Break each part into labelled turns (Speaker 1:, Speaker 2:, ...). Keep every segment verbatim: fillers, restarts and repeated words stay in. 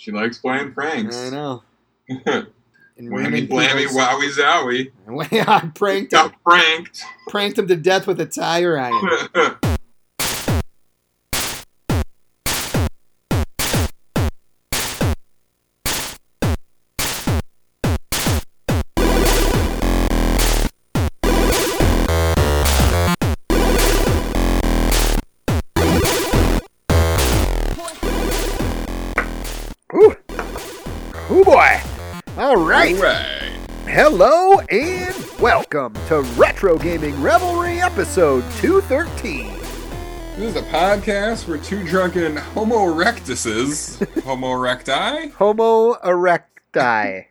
Speaker 1: She likes playing pranks.
Speaker 2: I know.
Speaker 1: And Whammy, blammy, wowie, zowie.
Speaker 2: I pranked him.
Speaker 1: Got pranked.
Speaker 2: Pranked him to death with a tire iron. Ooh. Ooh boy. All right.
Speaker 1: All right.
Speaker 2: Hello and welcome to Retro Gaming Revelry episode two thirteen.
Speaker 1: This is a podcast where two drunken Homo erectuses, Homo erecti?
Speaker 2: Homo erecti.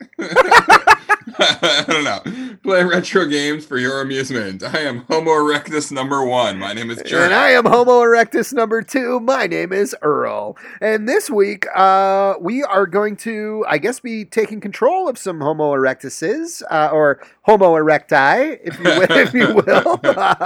Speaker 1: I don't know. Play retro games for your amusement. I am Homo erectus number one. My name is Jerry.
Speaker 2: And I am Homo erectus number two. My name is Earl. And this week, uh, we are going to, I guess, be taking control of some Homo erectuses, uh, or Homo erecti, if you will, if you will.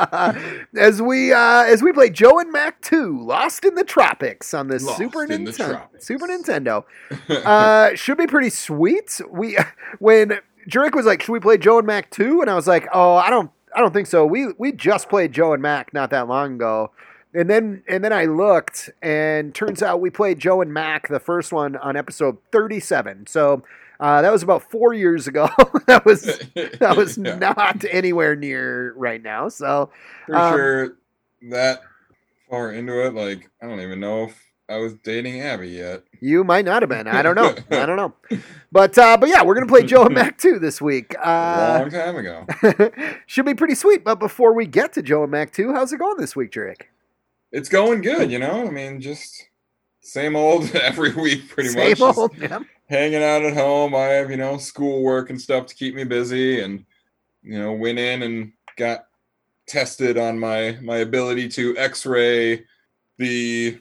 Speaker 2: as we uh, as we play Joe and Mac two, Lost in the Tropics on the
Speaker 1: Lost
Speaker 2: Super
Speaker 1: in the
Speaker 2: Nintendo.
Speaker 1: Tropics.
Speaker 2: Super Nintendo. Uh, should be pretty sweet. We when Jurek was like, "Should we play Joe and Mac two?" And I was like, "Oh, I don't, I don't think so. We we just played Joe and Mac not that long ago." And then and then I looked, and turns out we played Joe and Mac, the first one, on episode thirty-seven. So uh, that was about four years ago. that was that was
Speaker 1: Yeah.
Speaker 2: not anywhere near right now. So
Speaker 1: For
Speaker 2: um,
Speaker 1: sure, that far into it, like, I don't even know if I was dating Abby yet.
Speaker 2: you might not have been. I don't know. I don't know. But uh, but yeah, we're gonna play Joe and Mac two this week.
Speaker 1: A
Speaker 2: Uh,
Speaker 1: long time ago.
Speaker 2: should be pretty sweet. But before we get to Joe and Mac two, how's it going this week, Jurek?
Speaker 1: It's going good, you know? I mean, just same old every week, pretty
Speaker 2: Same
Speaker 1: much. Just
Speaker 2: old. Yep.
Speaker 1: hanging out at home. I have, you know, schoolwork and stuff to keep me busy, and, you know, went in and got tested on my my ability to x-ray the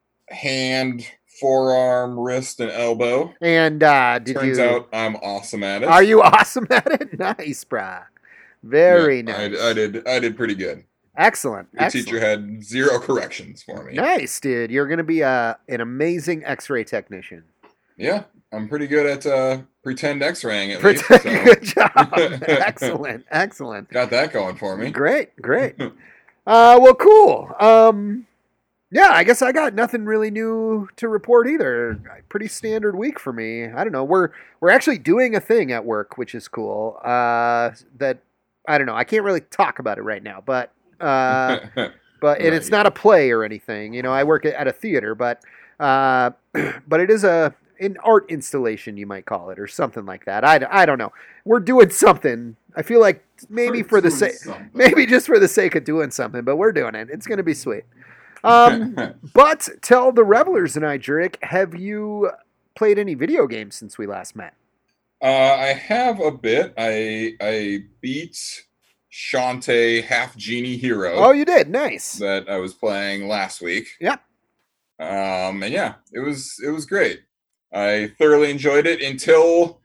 Speaker 1: hand, forearm, wrist, and elbow.
Speaker 2: And uh, did
Speaker 1: Turns
Speaker 2: you?
Speaker 1: out I'm awesome at it.
Speaker 2: Are you awesome at it? Nice, brah. Very
Speaker 1: Yeah,
Speaker 2: nice.
Speaker 1: I, I did I did pretty good.
Speaker 2: Excellent.
Speaker 1: The
Speaker 2: Excellent.
Speaker 1: teacher had zero corrections for me.
Speaker 2: Nice, dude. You're going to be a, an amazing X-ray technician.
Speaker 1: Yeah, I'm pretty good at uh, pretend x-raying at
Speaker 2: Pretend-
Speaker 1: least. So
Speaker 2: Good job. Excellent. Excellent.
Speaker 1: got that going for me.
Speaker 2: Great. Great. Uh, well, cool. Um, yeah, I guess I got nothing really new to report either. Pretty standard week for me. I don't know. We're we're actually doing a thing at work, which is cool. Uh, that I don't know. I can't really talk about it right now, but uh, but and it's
Speaker 1: Right.
Speaker 2: not a play or anything. You know, I work at, at a theater, but uh, but it is a an art installation, you might call it, or something like that. I, I don't know. We're doing something. I feel like maybe
Speaker 1: We're
Speaker 2: for the
Speaker 1: doing
Speaker 2: sake,
Speaker 1: something.
Speaker 2: maybe just for the sake of doing something, but we're doing it. It's going to be sweet. Um, but tell the revelers and I, Jurek, have you played any video games since we last met?
Speaker 1: Uh, I have a bit. I I beat Shantae Half Genie Hero
Speaker 2: Oh, you did. Nice.
Speaker 1: that I was playing last week.
Speaker 2: Yep.
Speaker 1: Um, and yeah, it was it was great. I thoroughly enjoyed it until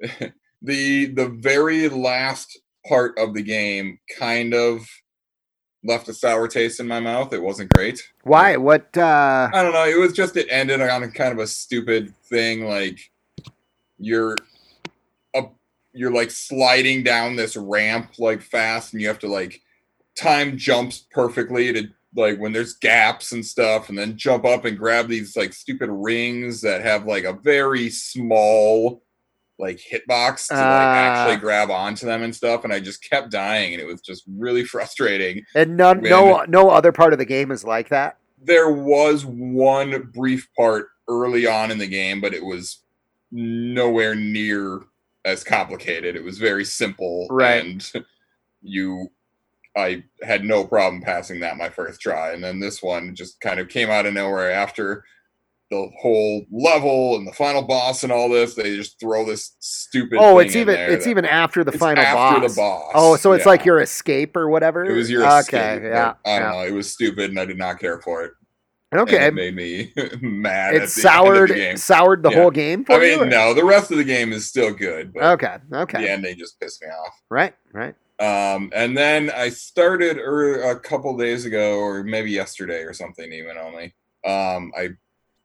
Speaker 1: the the very last part of the game kind of left a sour taste in my mouth. It wasn't great.
Speaker 2: Why? What? Uh,
Speaker 1: I don't know. It was just it ended on a kind of a stupid thing. Like you're up, you're like sliding down this ramp like fast, and you have to like time jumps perfectly to like when there's gaps and stuff, and then jump up and grab these like stupid rings that have like a very small like hitbox to like
Speaker 2: Ah.
Speaker 1: actually grab onto them and stuff. And I just kept dying, and it was just really frustrating.
Speaker 2: and none, no, no other part of the game is like that.
Speaker 1: There was one brief part early on in the game, but it was nowhere near as complicated. It was very simple,
Speaker 2: Right.
Speaker 1: and you, I had no problem passing that my first try. And then this one just kind of came out of nowhere after the whole level and the final boss and all this. They just throw this stupid.
Speaker 2: Oh,
Speaker 1: thing
Speaker 2: it's
Speaker 1: in
Speaker 2: even
Speaker 1: there
Speaker 2: it's
Speaker 1: that-
Speaker 2: even after the
Speaker 1: it's
Speaker 2: final
Speaker 1: after
Speaker 2: boss.
Speaker 1: the boss.
Speaker 2: Oh, so it's
Speaker 1: Yeah.
Speaker 2: like your escape or whatever.
Speaker 1: It was your
Speaker 2: okay.
Speaker 1: escape.
Speaker 2: Yeah.
Speaker 1: but I don't
Speaker 2: yeah.
Speaker 1: know. It was stupid, and I did not care for it. And
Speaker 2: Okay.
Speaker 1: it made me mad.
Speaker 2: It
Speaker 1: at the
Speaker 2: soured
Speaker 1: end of the game.
Speaker 2: soured the
Speaker 1: Yeah.
Speaker 2: whole game for
Speaker 1: I
Speaker 2: you.
Speaker 1: mean, no, the rest of the game is still good, but
Speaker 2: Okay. Okay.
Speaker 1: the ending just pissed me off.
Speaker 2: Right. Right.
Speaker 1: Um, and then I started er, a couple days ago, or maybe yesterday or something, even only. Um, I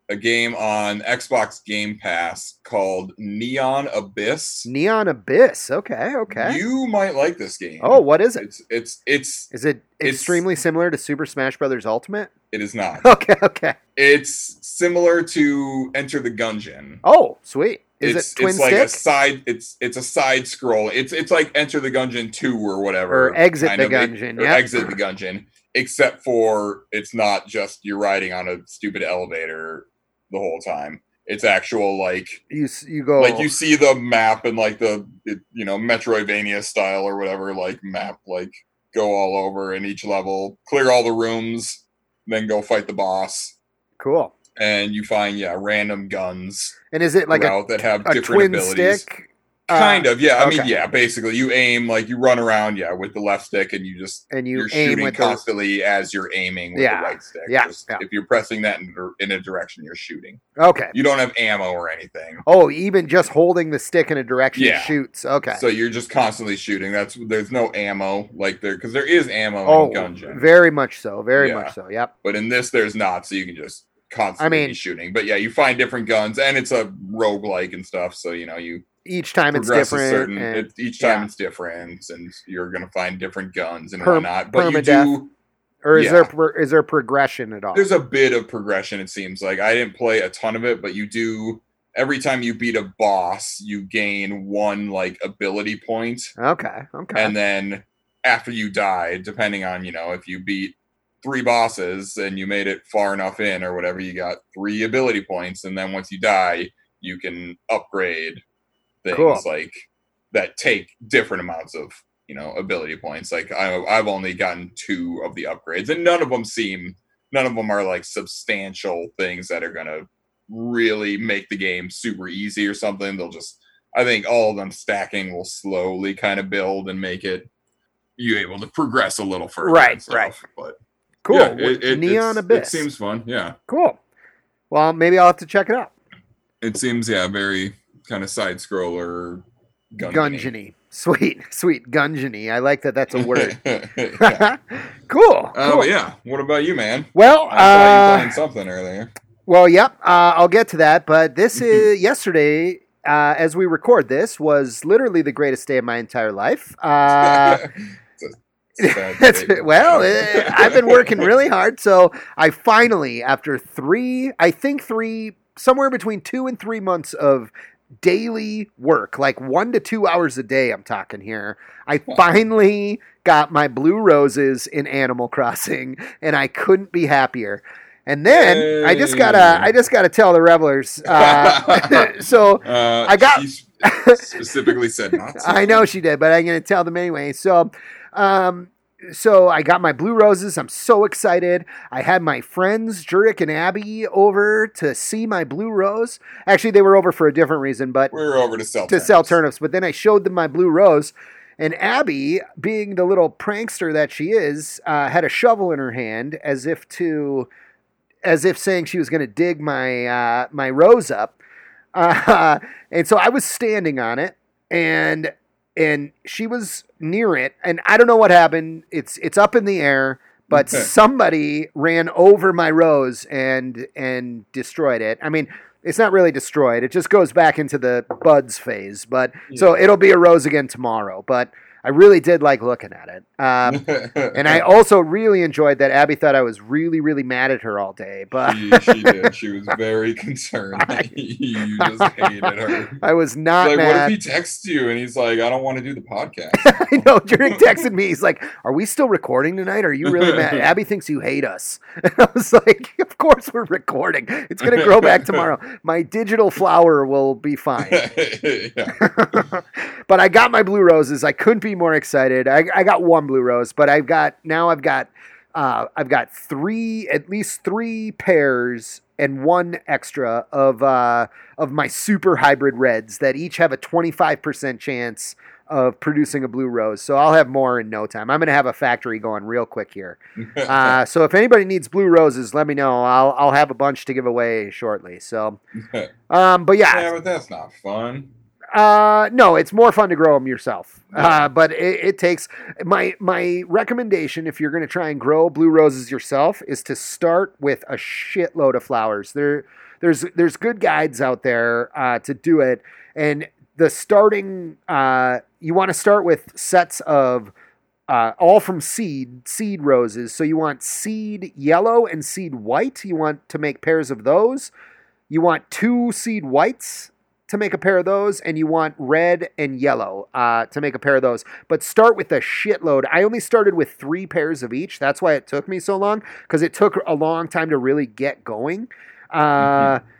Speaker 1: a game on Xbox Game Pass called Neon Abyss.
Speaker 2: Neon Abyss. Okay, okay.
Speaker 1: You might like this game.
Speaker 2: Oh, what is it?
Speaker 1: It's it's it's
Speaker 2: Is it
Speaker 1: it's-
Speaker 2: extremely similar to Super Smash Brothers Ultimate?
Speaker 1: it is not.
Speaker 2: Okay, okay.
Speaker 1: It's similar to Enter the Gungeon.
Speaker 2: Oh, sweet. Is
Speaker 1: it's
Speaker 2: it twin
Speaker 1: it's like
Speaker 2: stick?
Speaker 1: a side it's it's a side scroll. It's it's like Enter the Gungeon two or whatever.
Speaker 2: Or Exit
Speaker 1: kind
Speaker 2: the
Speaker 1: of.
Speaker 2: Gungeon,
Speaker 1: Or
Speaker 2: yeah.
Speaker 1: Exit the Gungeon. Except for it's not just you're riding on a stupid elevator the whole time. It's actual like
Speaker 2: You s- you go
Speaker 1: like you see the map and like the it, you know Metroidvania style or whatever like map like go all over in each level, clear all the rooms, then go fight the boss,
Speaker 2: cool.
Speaker 1: and you find yeah random guns
Speaker 2: And is it like a,
Speaker 1: throughout that have
Speaker 2: a
Speaker 1: different
Speaker 2: twin
Speaker 1: abilities.
Speaker 2: stick?
Speaker 1: Kind
Speaker 2: Uh,
Speaker 1: of, yeah. I mean,
Speaker 2: okay.
Speaker 1: yeah. Basically, you aim like you run around, yeah, with the left stick, and you just
Speaker 2: And you
Speaker 1: you're
Speaker 2: aim
Speaker 1: shooting
Speaker 2: with the
Speaker 1: constantly as you're aiming with
Speaker 2: Yeah,
Speaker 1: the right stick.
Speaker 2: yeah,
Speaker 1: Just-
Speaker 2: yeah.
Speaker 1: If you're pressing that in, in a direction, you're shooting.
Speaker 2: Okay.
Speaker 1: You don't have ammo or anything,
Speaker 2: Oh, even just holding the stick in a direction
Speaker 1: Yeah.
Speaker 2: shoots. Okay.
Speaker 1: so you're just constantly shooting. That's there's no ammo like there because there is ammo
Speaker 2: oh,
Speaker 1: in Gungeon,
Speaker 2: very much so. Very
Speaker 1: Yeah.
Speaker 2: much so. Yep.
Speaker 1: but in this there's not. So you can just constantly
Speaker 2: mean-
Speaker 1: be shooting. But yeah, you find different guns, and it's a roguelike and stuff. So you know you.
Speaker 2: Each time it's
Speaker 1: progress a
Speaker 2: different.
Speaker 1: certain
Speaker 2: and-
Speaker 1: it, each time
Speaker 2: yeah.
Speaker 1: it's different and you're gonna find different guns and
Speaker 2: Per-
Speaker 1: whatnot but you
Speaker 2: permadeath.
Speaker 1: do
Speaker 2: or is
Speaker 1: yeah.
Speaker 2: there pro- is there progression at all?
Speaker 1: there's a bit of progression. It seems like I didn't play a ton of it, but you do every time you beat a boss you gain one like ability point,
Speaker 2: Okay. Okay.
Speaker 1: and then after you die, depending on you know if you beat three bosses and you made it far enough in or whatever, you got three ability points, and then once you die you can upgrade things
Speaker 2: Cool.
Speaker 1: like that take different amounts of you know ability points. Like I, I've only gotten two of the upgrades, and none of them seem none of them are like substantial things that are gonna really make the game super easy or something. They'll just I think all of them stacking will slowly kind of build and make it you able to progress a little further.
Speaker 2: Right,
Speaker 1: and stuff.
Speaker 2: right.
Speaker 1: But
Speaker 2: cool.
Speaker 1: yeah, it, it,
Speaker 2: Neon
Speaker 1: it's-
Speaker 2: Abyss.
Speaker 1: It seems fun. Yeah,
Speaker 2: cool. Well, maybe I'll have to check it out.
Speaker 1: it seems yeah very kind of side scroller.
Speaker 2: Gungeony. Sweet, sweet Gungeony. I like that. That's a word.
Speaker 1: yeah.
Speaker 2: cool.
Speaker 1: Oh
Speaker 2: cool.
Speaker 1: yeah. What about you, man?
Speaker 2: Well,
Speaker 1: I saw you
Speaker 2: uh,
Speaker 1: playing something earlier.
Speaker 2: well, yep. Uh, I'll get to that. But this is yesterday. Uh, as we record this, was literally the greatest day of my entire life. Uh,
Speaker 1: It's a- it's a sad
Speaker 2: That's,
Speaker 1: statement.
Speaker 2: well, eh, I've been working really hard, so I finally, after three, I think three, somewhere between two and three months of daily work, like one to two hours a day, I'm talking here, I finally got my blue roses in Animal Crossing, and I couldn't be happier. And then I just gotta, I just gotta tell the revelers. Uh, so
Speaker 1: Uh,
Speaker 2: I got-
Speaker 1: she specifically said not to.
Speaker 2: I know she did, but I'm going to tell them anyway. So, um, so I got my blue roses. I'm so excited. I had my friends, Jurek and Abby, over to see my blue rose. Actually, they were over for a different reason, but
Speaker 1: We were over to sell
Speaker 2: to sell turnips. But then I showed them my blue rose. And Abby, being the little prankster that she is, uh, had a shovel in her hand as if to, as if saying she was going to dig my uh, my rose up. Uh, and so I was standing on it, and and she was near it, and I don't know what happened. It's it's up in the air, but
Speaker 1: Okay.
Speaker 2: somebody ran over my rose and and destroyed it. I mean, it's not really destroyed. It just goes back into the buds phase. But so it'll be a rose again tomorrow. But I really did like looking at it. Um, and I also really enjoyed that Abby thought I was really, really mad at her all day. But
Speaker 1: she, she did. She was very concerned that you just hated her.
Speaker 2: I was not
Speaker 1: Like, what
Speaker 2: mad.
Speaker 1: if he texts you and he's like, I don't want to do the podcast?
Speaker 2: I know. Jurek texted me. He's like, "Are we still recording tonight? Are you really mad? Abby thinks you hate us." And I was like, "Of course we're recording. It's gonna grow back tomorrow. My digital flower will be fine."
Speaker 1: yeah.
Speaker 2: But I got my blue roses. I couldn't be more excited. I, I got one blue rose, but I've got now I've got uh, I've got three, at least three pairs and one extra of uh, of my super hybrid reds that each have a twenty-five percent chance of producing a blue rose. So I'll have more in no time. I'm going to have a factory going real quick here. Uh, so if anybody needs blue roses, let me know. I'll I'll have a bunch to give away shortly. So, um, but yeah,
Speaker 1: Yeah, but that's not fun.
Speaker 2: uh, no, it's more fun to grow them yourself. Uh, but it, it takes my my recommendation if you're going to try and grow blue roses yourself is to start with a shitload of flowers. They're there's there's good guides out there uh, to do it. And the starting, uh, you want to start with sets of uh, all from seed, seed roses. So you want seed yellow and seed white. You want to make pairs of those. You want two seed whites to make a pair of those, and you want red and yellow uh, to make a pair of those. But start with a shitload. I only started with three pairs of each. That's why it took me so long, because it took a long time to really get going. Uh, mm-hmm.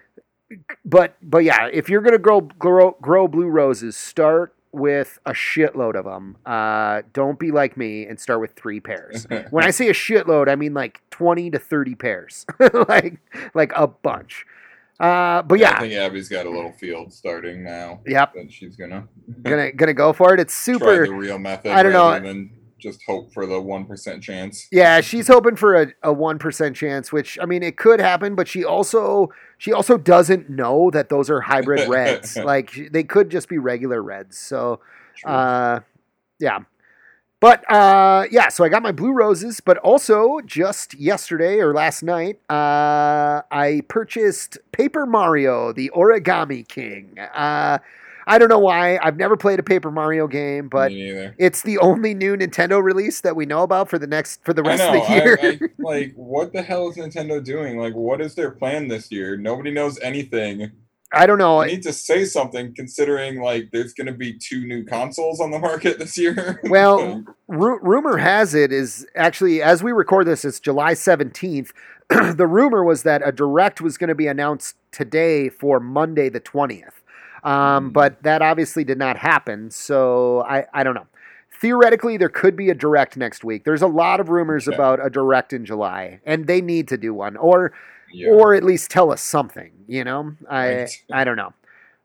Speaker 2: But but yeah, if you're gonna grow grow grow blue roses, start with a shitload of them. Uh, don't be like me and start with three pairs. When I say a shitload, I mean like twenty to thirty pairs, like like a bunch. Uh, but yeah,
Speaker 1: yeah, I think Abby's got a little field starting now.
Speaker 2: Yep,
Speaker 1: and she's gonna
Speaker 2: gonna gonna go for it. It's super.
Speaker 1: Try the real method.
Speaker 2: I don't know.
Speaker 1: Than just hope for the one percent chance.
Speaker 2: Yeah, she's hoping for a a one percent chance, which I mean it could happen, but she also she also doesn't know that those are hybrid reds. Like they could just be regular reds. So, True. uh, yeah. But, uh, yeah, so I got my blue roses, but also just yesterday or last night, uh, I purchased Paper Mario, the Origami King. Uh, I don't know why. I've never played a Paper Mario game, but it's the only new Nintendo release that we know about for the next, for the rest
Speaker 1: I know,
Speaker 2: of the year.
Speaker 1: I, I, like, what the hell is Nintendo doing? Like, what is their plan this year? Nobody knows anything.
Speaker 2: I don't know.
Speaker 1: I need to say something considering like there's going to be two new consoles on the market this year.
Speaker 2: Well, r- rumor has it is actually, as we record this, it's July seventeenth. The rumor was that a direct was going to be announced today for Monday the twentieth. Um, mm. But that obviously did not happen. So I, I don't know. Theoretically, there could be a direct next week. There's a lot of rumors okay. about a direct in July, and they need to do one. Or... Yeah. Or at least tell us something, you know? I right. I don't know.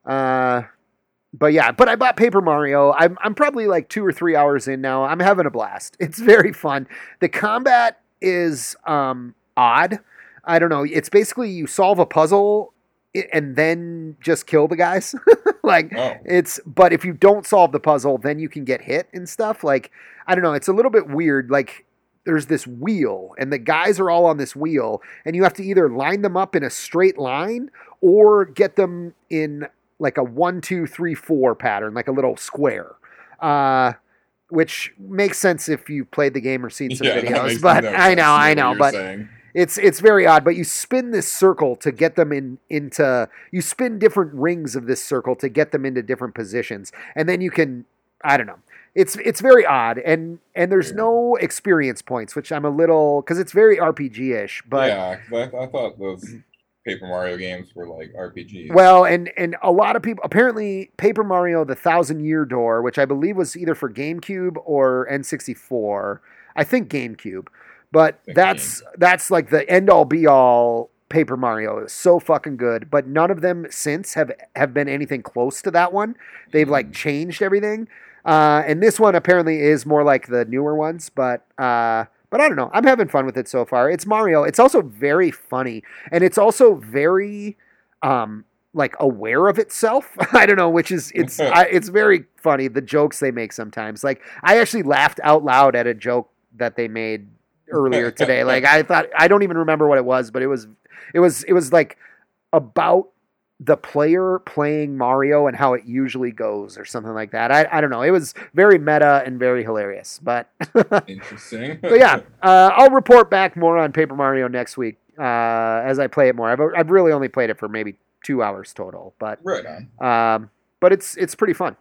Speaker 2: Uh, but yeah, but I bought Paper Mario. I'm I'm probably like two or three hours in now. I'm having a blast. It's very fun. The combat is um, odd. I don't know. It's basically you solve a puzzle and then just kill the guys. like oh. it's, but if you don't solve the puzzle, then you can get hit and stuff. Like, I don't know. It's a little bit weird. Like, there's this wheel and the guys are all on this wheel and you have to either line them up in a straight line or get them in like a one, two, three, four pattern, like a little square, uh, which makes sense if you played the game or seen some yeah, videos, but no I know, I know, but saying. it's, it's very odd, but you spin this circle to get them in, into, you spin different rings of this circle to get them into different positions. And then you can, I don't know. It's it's very odd, and and there's yeah. no experience points, which I'm a little because it's very R P G-ish. But
Speaker 1: yeah, I, I thought those Paper Mario games were like R P Gs.
Speaker 2: Well, and and a lot of people apparently Paper Mario: The Thousand Year Door, which I believe was either for GameCube or N sixty-four. I think GameCube, but that's GameCube. That's like the end all be all. Paper Mario is so fucking good, but none of them since have have been anything close to that one. They've mm. like changed everything. Uh, and this one apparently is more like the newer ones, but uh, but I don't know. I'm having fun with it so far. It's Mario. It's also very funny, and it's also very um, like aware of itself. I don't know, which is it's I, it's very funny the jokes they make sometimes. Like I actually laughed out loud at a joke that they made earlier today. Like I thought I don't even remember what it was, but it was it was it was like about the player playing Mario and how it usually goes or something like that. I, I don't know. It was very meta and very hilarious, but
Speaker 1: interesting.
Speaker 2: But yeah, uh, I'll report back more on Paper Mario next week uh, as I play it more. I've, I've really only played it for maybe two hours total, but
Speaker 1: right on.
Speaker 2: Um, but it's it's pretty fun.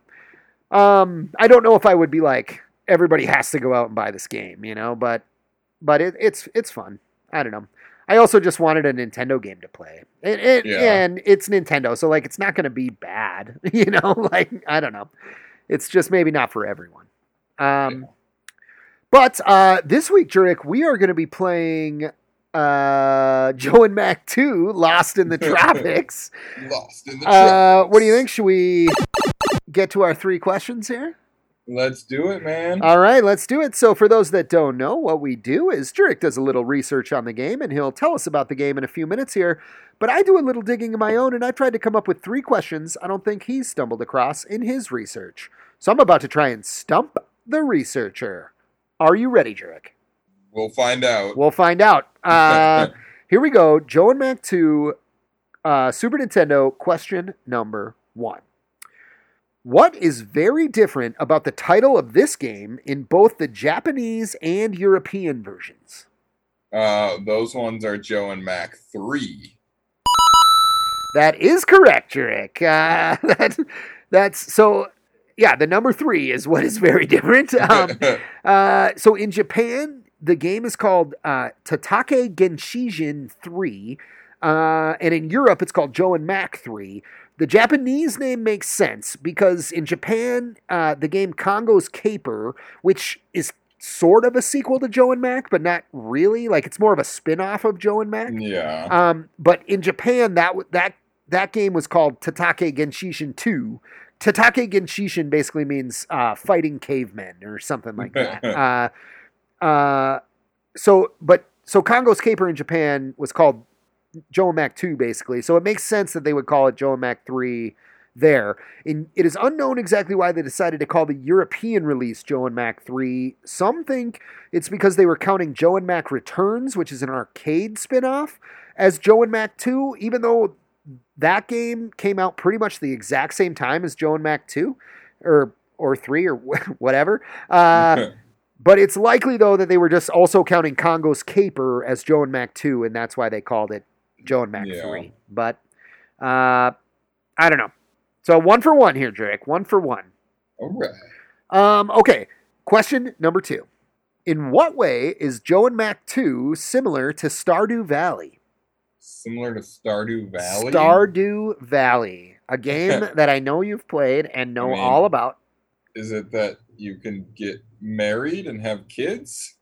Speaker 2: Um, I don't know if I would be like everybody has to go out and buy this game, you know, but but it, it's it's fun. I don't know. I also just wanted a Nintendo game to play. It, it, yeah. And it's Nintendo, so like it's not going to be bad, you know? Like, I don't know. It's just maybe not for everyone. Um, yeah. But uh, this week, Jurek, we are going to be playing uh, Joe and Mac two, Lost in the Tropics.
Speaker 1: Lost in the
Speaker 2: uh,
Speaker 1: Tropics.
Speaker 2: What do you think? Should we get to our three questions here?
Speaker 1: Let's do it, man.
Speaker 2: All right, let's do it. So for those that don't know, what we do is Jurek does a little research on the game, and he'll tell us about the game in a few minutes here. But I do a little digging of my own, and I tried to come up with three questions I don't think he's stumbled across in his research. So I'm about to try and stump the researcher. Are you ready, Jurek?
Speaker 1: We'll find out.
Speaker 2: We'll find out. Uh, here we go. Joe and Mac two, Uh, Super Nintendo question number one. What is very different about the title of this game in both the Japanese and European versions?
Speaker 1: Uh, those ones are Joe and Mac three.
Speaker 2: That is correct, Jurek. Uh, that, that's so. Yeah, the number three is what is very different. Um, uh, so in Japan, the game is called uh, Tatake Genshijin three, uh, and in Europe, it's called Joe and Mac three. The Japanese name makes sense because in Japan, uh, the game Congo's Caper, which is sort of a sequel to Joe and Mac, but not really. Like it's more of a spin-off of Joe and Mac.
Speaker 1: Yeah.
Speaker 2: Um, but in Japan, that that that game was called Tatake Genshishin two. Tatake Genshishin basically means uh, fighting cavemen or something like that. uh, uh, so, but so Congo's Caper in Japan was called Joe and Mac two, basically. So it makes sense that they would call it Joe and Mac three there. And it is unknown exactly why they decided to call the European release Joe and Mac three. Some think it's because they were counting Joe and Mac Returns, which is an arcade spin-off, as Joe and Mac two, even though that game came out pretty much the exact same time as Joe and Mac two, or or three, or whatever. Uh, but it's likely, though, that they were just also counting Congo's Caper as Joe and Mac two, and that's why they called it Joe and Mac yeah. three. But uh, I don't know. So one for one here, Drake. One for one.
Speaker 1: All right.
Speaker 2: Um, okay. Question number two. In what way is Joe and Mac two similar to Stardew Valley?
Speaker 1: Similar to Stardew Valley?
Speaker 2: Stardew Valley. A game that I know you've played and know I mean, all about.
Speaker 1: Is it that you can get married and have kids?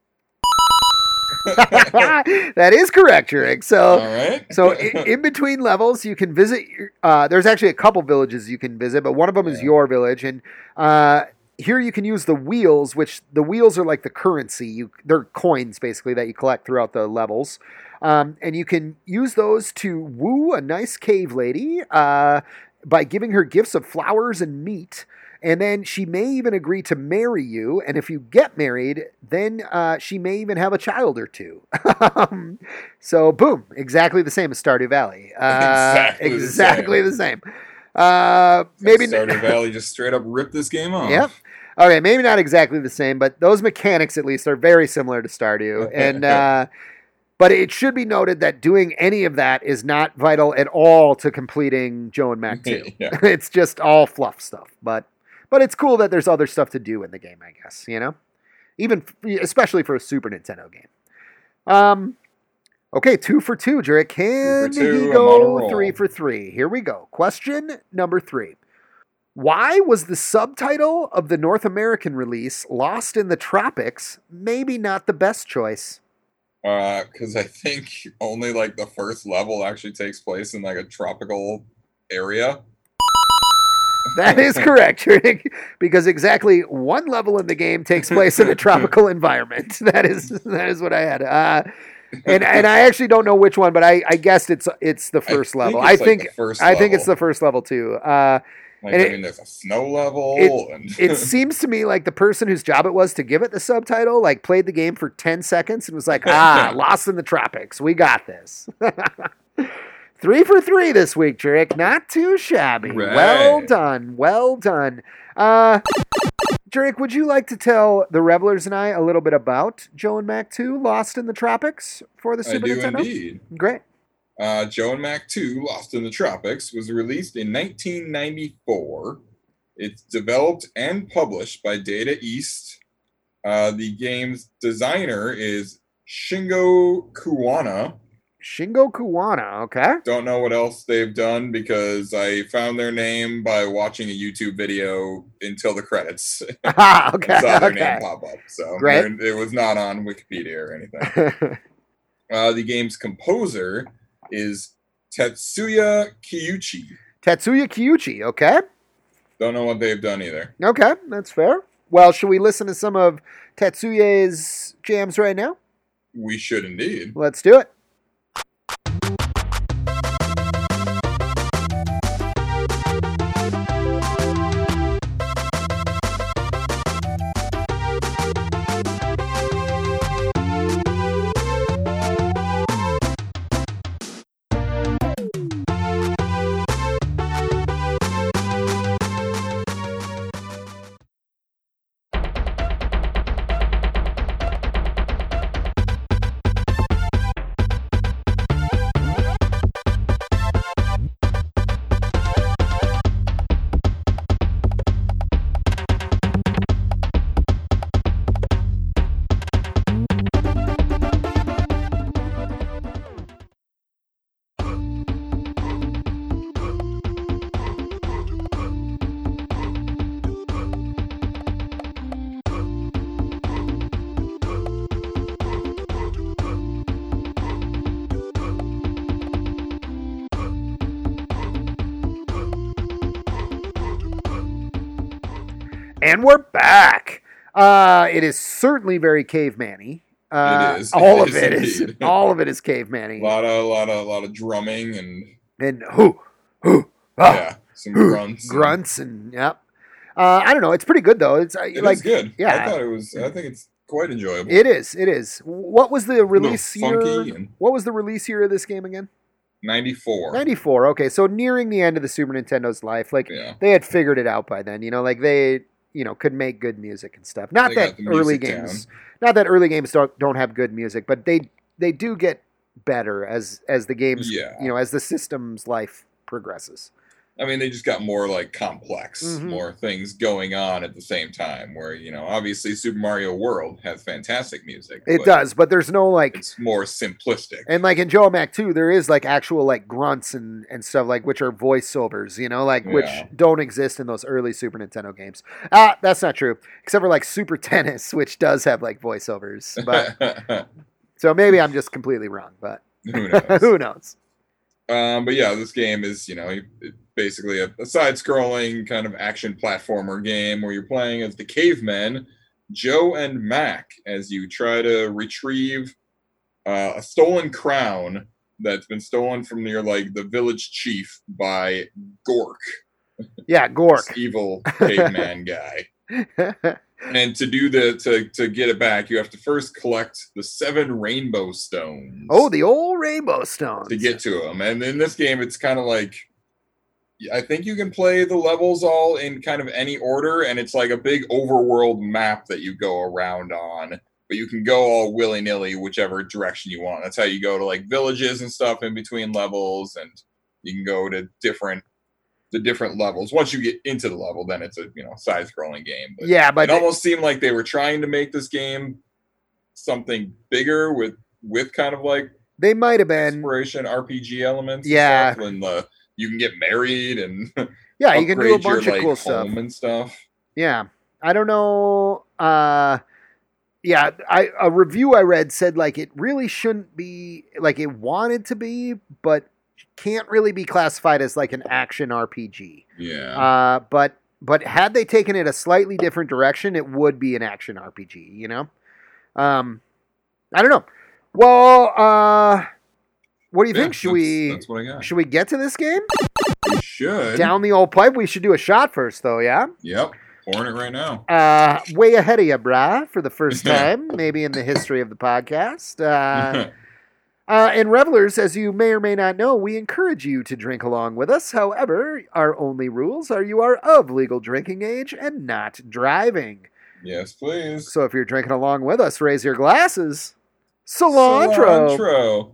Speaker 2: That is correct, Jurek. So,
Speaker 1: all right.
Speaker 2: so in, in between levels, you can visit. Uh, there's actually a couple villages you can visit, but one of them yeah. is your village, and uh, here you can use the wheels, which the wheels are like the currency. You they're coins basically that you collect throughout the levels, um, and you can use those to woo a nice cave lady uh, by giving her gifts of flowers and meat. And then she may even agree to marry you. And if you get married, then uh, she may even have a child or two. um, so, boom, exactly the same as Stardew Valley. Uh, exactly, exactly the same. The same. Uh, maybe
Speaker 1: Stardew Valley just straight up ripped this game off.
Speaker 2: Yep. Okay, maybe not exactly the same, but those mechanics at least are very similar to Stardew. And uh, but it should be noted that doing any of that is not vital at all to completing Joe and Mac two. Yeah. It's just all fluff stuff, but. But it's cool that there's other stuff to do in the game, I guess, you know? Even, especially for a Super Nintendo game. Um, okay, two for two, Jurek. Can two, he go three for three? Here we go. Question number three. Why was the subtitle of the North American release, Lost in the Tropics, maybe not the best choice?
Speaker 1: Uh, because I think only, like, the first level actually takes place in, like, a tropical area.
Speaker 2: That is correct, because exactly one level in the game takes place in a tropical environment. That is that is what I had. Uh, and and I actually don't know which one, but I, I guessed it's it's the first
Speaker 1: I
Speaker 2: level.
Speaker 1: Think
Speaker 2: I think
Speaker 1: like first
Speaker 2: I
Speaker 1: level.
Speaker 2: think it's the first level too. Uh,
Speaker 1: like,
Speaker 2: and
Speaker 1: I
Speaker 2: it,
Speaker 1: mean, there's a snow level.
Speaker 2: It,
Speaker 1: and
Speaker 2: it seems to me like the person whose job it was to give it the subtitle, like played the game for ten seconds and was like, ah, Lost in the Tropics. We got this. Three for three this week, Jurek. Not too shabby.
Speaker 1: Right.
Speaker 2: Well done. Well done. Uh, Jurek, would you like to tell the Revelers and I a little bit about Joe and Mac two, Lost in the Tropics for the Super
Speaker 1: I do
Speaker 2: Nintendo?
Speaker 1: Indeed.
Speaker 2: Great.
Speaker 1: Uh, Joe and Mac two, Lost in the Tropics, was released in nineteen ninety-four. It's developed and published by Data East. Uh, the game's designer is Shingo Kuwana.
Speaker 2: Shingo Kuwana, okay.
Speaker 1: Don't know what else they've done because I found their name by watching a YouTube video until the credits.
Speaker 2: Ah, okay.
Speaker 1: I saw their
Speaker 2: okay.
Speaker 1: name pop up. So
Speaker 2: Great.
Speaker 1: it was not on Wikipedia or anything. uh, the game's composer is Tetsuya Kiyuchi.
Speaker 2: Tetsuya Kiyuchi, okay.
Speaker 1: Don't know what they've done either.
Speaker 2: Okay, that's fair. Well, should we listen to some of Tetsuya's jams right now?
Speaker 1: We should indeed.
Speaker 2: Let's do it. And we're back. Uh, it is certainly very caveman-y. Uh,
Speaker 1: it is.
Speaker 2: All
Speaker 1: it
Speaker 2: of
Speaker 1: is
Speaker 2: it is.
Speaker 1: indeed.
Speaker 2: All of it is caveman-y.
Speaker 1: A lot of, lot of, lot of drumming and
Speaker 2: And who, who, ah,
Speaker 1: yeah, some grunts.
Speaker 2: grunts, and yep. Uh, I don't know. It's pretty good though. It's uh,
Speaker 1: It
Speaker 2: like
Speaker 1: is good.
Speaker 2: yeah.
Speaker 1: I thought it was. I think it's quite enjoyable.
Speaker 2: It is. It is. What was the release year?
Speaker 1: funky and-
Speaker 2: What was the release year of this game again?
Speaker 1: ninety-four.
Speaker 2: ninety-four. Okay, so nearing the end of the Super Nintendo's life, like
Speaker 1: Yeah.
Speaker 2: they had figured it out by then. You know, like they, you know, could make good music and stuff. Not
Speaker 1: They
Speaker 2: that
Speaker 1: got the
Speaker 2: early
Speaker 1: music
Speaker 2: games,
Speaker 1: down.
Speaker 2: not that early games don't don't have good music, but they they do get better as as the games,
Speaker 1: Yeah.
Speaker 2: you know, as the system's life progresses.
Speaker 1: I mean, they just got more like complex,
Speaker 2: Mhm.
Speaker 1: more things going on at the same time. Where you know, obviously, Super Mario World has fantastic music.
Speaker 2: It
Speaker 1: but
Speaker 2: does, but there's no like.
Speaker 1: It's more simplistic.
Speaker 2: And like in Joe Mac two, there is like actual like grunts and, and stuff like which are voiceovers, you know, like which
Speaker 1: Yeah.
Speaker 2: don't exist in those early Super Nintendo games. Ah, that's not true. Except for like Super Tennis, which does have like voiceovers. But so maybe I'm just completely wrong, but
Speaker 1: Who knows?
Speaker 2: who knows?
Speaker 1: Um, but yeah, this game is, you know, basically a, a side-scrolling kind of action platformer game where you're playing as the cavemen, Joe and Mac, as you try to retrieve uh, a stolen crown that's been stolen from your like the village chief by Gork,
Speaker 2: Yeah,
Speaker 1: this
Speaker 2: Gork.
Speaker 1: evil caveman guy. And to do the to to get it back, you have to first collect the seven rainbow stones.
Speaker 2: Oh, the old rainbow stones.
Speaker 1: to get to them. And in this game, it's kind of like, I think you can play the levels all in kind of any order, and it's like a big overworld map that you go around on, but you can go all willy-nilly whichever direction you want. That's how you go to like villages and stuff in between levels, and you can go to different the different levels. Once you get into the level, then it's a, you know, side-scrolling game. But
Speaker 2: Yeah, but
Speaker 1: it almost seemed like they were trying to make this game something bigger with with kind of like
Speaker 2: they might have been.
Speaker 1: exploration R P G elements. and
Speaker 2: Yeah.
Speaker 1: stuff, and uh, you can get married and
Speaker 2: Yeah, you can do a
Speaker 1: upgrade your,
Speaker 2: bunch of
Speaker 1: like,
Speaker 2: cool stuff.
Speaker 1: home and stuff.
Speaker 2: Yeah. I don't know. Uh, yeah, I a review I read said like it really shouldn't be like it wanted to be, but can't really be classified as like an action R P G.
Speaker 1: Yeah,
Speaker 2: Uh, but but had they taken it a slightly different direction, it would be an action R P G. You know. Um, I don't know. Well, uh, what do you
Speaker 1: Yeah,
Speaker 2: think? Should
Speaker 1: that's-
Speaker 2: we
Speaker 1: That's what I got.
Speaker 2: should we get to this game?
Speaker 1: We should.
Speaker 2: Down the old pipe. We should do a shot first, though. Yeah.
Speaker 1: Yep, pouring it right now.
Speaker 2: Uh, way ahead of you, brah, for the first time, maybe in the history of the podcast. Uh, uh, and revelers, as you may or may not know, we encourage you to drink along with us. However, our only rules are you are of legal drinking age and not driving.
Speaker 1: Yes, please.
Speaker 2: So if you're drinking along with us, raise your glasses. Cilantro.
Speaker 1: Cilantro.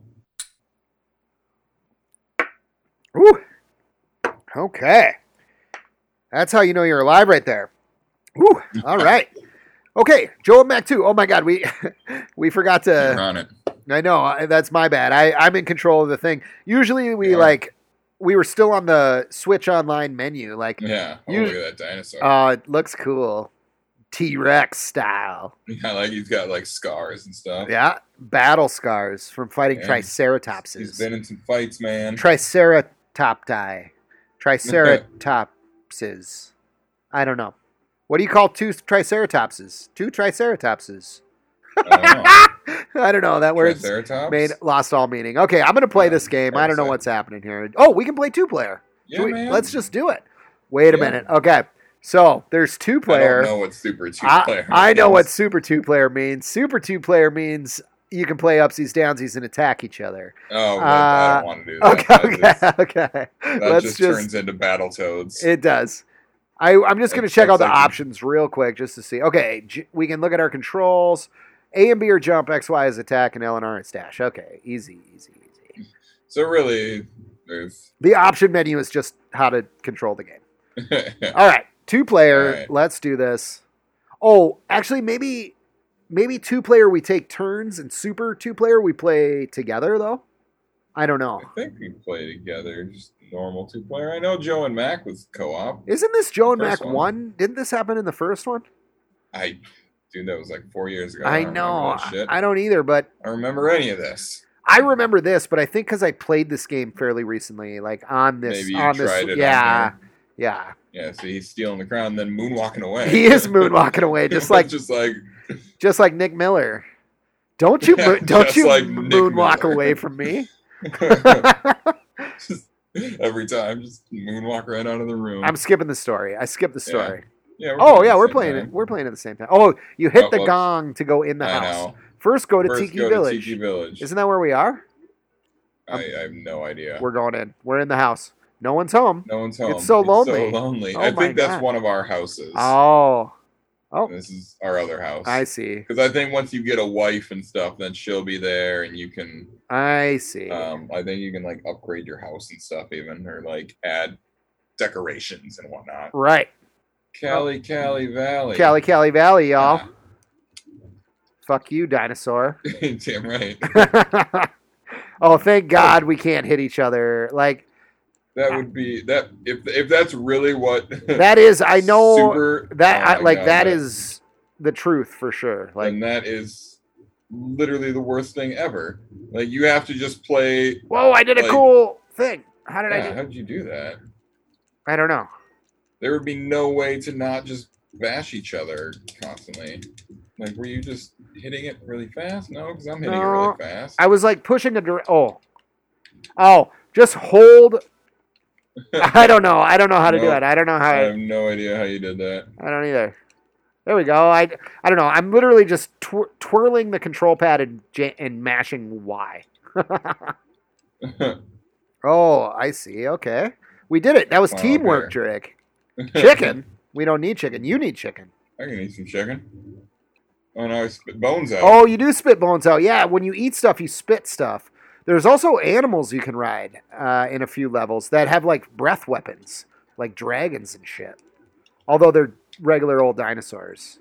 Speaker 2: Ooh. Okay. That's how you know you're alive right there. Ooh. All right. Okay, Joe and Mac two. Oh my God, we we forgot
Speaker 1: You're
Speaker 2: to.
Speaker 1: on it.
Speaker 2: I know I- that's my bad. I I'm in control of the thing. Usually we
Speaker 1: Yeah.
Speaker 2: like we were still on the Switch Online menu. Like,
Speaker 1: Yeah. Oh,
Speaker 2: You-
Speaker 1: look at that dinosaur.
Speaker 2: uh, it looks cool, T-Rex style.
Speaker 1: yeah, like he's got like scars and stuff.
Speaker 2: Yeah, battle scars from fighting
Speaker 1: Yeah.
Speaker 2: Triceratopses.
Speaker 1: He's been in some fights, man.
Speaker 2: Triceratopti. Triceratopses. I don't know. What do you call two Triceratopses? Two Triceratopses.
Speaker 1: I don't know.
Speaker 2: I don't know. That word's
Speaker 1: Triceratops?
Speaker 2: made lost all meaning. Okay, I'm gonna play
Speaker 1: Yeah,
Speaker 2: this game.
Speaker 1: hard
Speaker 2: I
Speaker 1: to
Speaker 2: don't know
Speaker 1: say.
Speaker 2: what's happening here. Oh, we can play two player.
Speaker 1: Yeah,
Speaker 2: Do we-
Speaker 1: man.
Speaker 2: Let's just do it. Wait a
Speaker 1: Yeah.
Speaker 2: minute. Okay, so there's two player.
Speaker 1: I don't know what super two
Speaker 2: I,
Speaker 1: player.
Speaker 2: I know what
Speaker 1: means.
Speaker 2: super two player means. Super two player means you can play upsies, downsies, and attack each other.
Speaker 1: Oh, well, I
Speaker 2: Uh,
Speaker 1: don't want to do that.
Speaker 2: Okay,
Speaker 1: That
Speaker 2: okay,
Speaker 1: just-
Speaker 2: okay.
Speaker 1: That
Speaker 2: Let's
Speaker 1: just,
Speaker 2: just.
Speaker 1: turns into Battletoads.
Speaker 2: It does. I, I'm just going to
Speaker 1: That's-
Speaker 2: check out the
Speaker 1: that's like-
Speaker 2: options real quick just to see. Okay, J- we can look at our controls. A and B are jump, X, Y is attack, and L and R is dash. Okay, easy, easy, easy.
Speaker 1: So really, there's.
Speaker 2: The option menu is just how to control the game. All right, two player.
Speaker 1: All right.
Speaker 2: Let's do this. Oh, actually, maybe maybe two player we take turns, and super two player we play together though. I don't know.
Speaker 1: I think we play together, just normal two player. I know Joe and Mac was co-op.
Speaker 2: Isn't this Joe and
Speaker 1: First
Speaker 2: Mac
Speaker 1: one.
Speaker 2: one? Didn't this happen in the first one?
Speaker 1: I, dude, that was like four years ago.
Speaker 2: I
Speaker 1: don't
Speaker 2: know.
Speaker 1: remember that shit.
Speaker 2: I don't either, but
Speaker 1: I don't remember any of this.
Speaker 2: I remember this. But I think because I played this game fairly recently, like on this,
Speaker 1: Maybe you
Speaker 2: on this,
Speaker 1: tried it on
Speaker 2: yeah,
Speaker 1: here.
Speaker 2: yeah.
Speaker 1: Yeah, so he's stealing the crown, and then moonwalking away.
Speaker 2: He is moonwalking away, just like
Speaker 1: just like
Speaker 2: just like Nick Miller. Don't you
Speaker 1: Yeah,
Speaker 2: mo- don't
Speaker 1: just
Speaker 2: you
Speaker 1: like Nick
Speaker 2: moonwalk
Speaker 1: Miller.
Speaker 2: away from me?
Speaker 1: just every time, just moonwalk right out of the room.
Speaker 2: I'm skipping the story. I skipped the story.
Speaker 1: Yeah. We're
Speaker 2: Oh
Speaker 1: playing
Speaker 2: yeah,
Speaker 1: at the
Speaker 2: we're
Speaker 1: same
Speaker 2: playing
Speaker 1: time.
Speaker 2: it. We're playing at the same time. Oh, you hit
Speaker 1: Oh,
Speaker 2: the
Speaker 1: whoops.
Speaker 2: gong to go in the
Speaker 1: I
Speaker 2: house.
Speaker 1: know.
Speaker 2: First, go to
Speaker 1: First,
Speaker 2: Tiki
Speaker 1: go
Speaker 2: Village.
Speaker 1: To Tiki Village.
Speaker 2: Isn't that where we are?
Speaker 1: I, I have no idea.
Speaker 2: We're going in. We're in the house. No one's home.
Speaker 1: No one's home.
Speaker 2: It's so lonely.
Speaker 1: so lonely.
Speaker 2: Oh
Speaker 1: I
Speaker 2: my
Speaker 1: think that's
Speaker 2: God.
Speaker 1: one of our houses.
Speaker 2: Oh, oh,
Speaker 1: This is our other house.
Speaker 2: I see.
Speaker 1: Because I think once you get a wife and stuff, then she'll be there, and you can.
Speaker 2: I see.
Speaker 1: Um, I think you can like upgrade your house and stuff, even or like add decorations and whatnot.
Speaker 2: Right.
Speaker 1: Cali, Cali Valley.
Speaker 2: Cali, Cali Valley, y'all.
Speaker 1: Yeah.
Speaker 2: Fuck you, dinosaur.
Speaker 1: Damn right.
Speaker 2: Oh, thank God we can't hit each other. Like,
Speaker 1: That would be that if if that's really what
Speaker 2: that is, I know
Speaker 1: super,
Speaker 2: that,
Speaker 1: oh
Speaker 2: I,
Speaker 1: my
Speaker 2: like,
Speaker 1: God,
Speaker 2: that is the truth for sure. Like,
Speaker 1: and that is literally the worst thing ever. Like you have to just play.
Speaker 2: whoa, I did a
Speaker 1: like,
Speaker 2: cool thing. How did I
Speaker 1: Yeah,
Speaker 2: do?
Speaker 1: how did you do that?
Speaker 2: I don't know.
Speaker 1: There would be no way to not just bash each other constantly. Like, were you just hitting it really fast? No, because I'm hitting
Speaker 2: No,
Speaker 1: it really fast.
Speaker 2: I was like pushing a direct. Oh, oh, just hold. I don't know. I don't know how to do
Speaker 1: Nope.
Speaker 2: it. I don't know how.
Speaker 1: I
Speaker 2: I,
Speaker 1: have no idea how you did that.
Speaker 2: I don't either. There we go. I, I don't know. I'm literally just twir- twirling the control pad and j- and mashing Y. Oh, I see. Okay, we did it. That was
Speaker 1: Wow,
Speaker 2: teamwork,
Speaker 1: okay.
Speaker 2: Drake. Chicken. We don't need chicken. You need chicken.
Speaker 1: I can eat some chicken. Oh no, I spit bones out.
Speaker 2: Oh, you do spit bones out. Yeah, when you eat stuff, you spit stuff. There's also animals you can ride uh, in a few levels that have like breath weapons, like dragons and shit. Although they're regular old dinosaurs.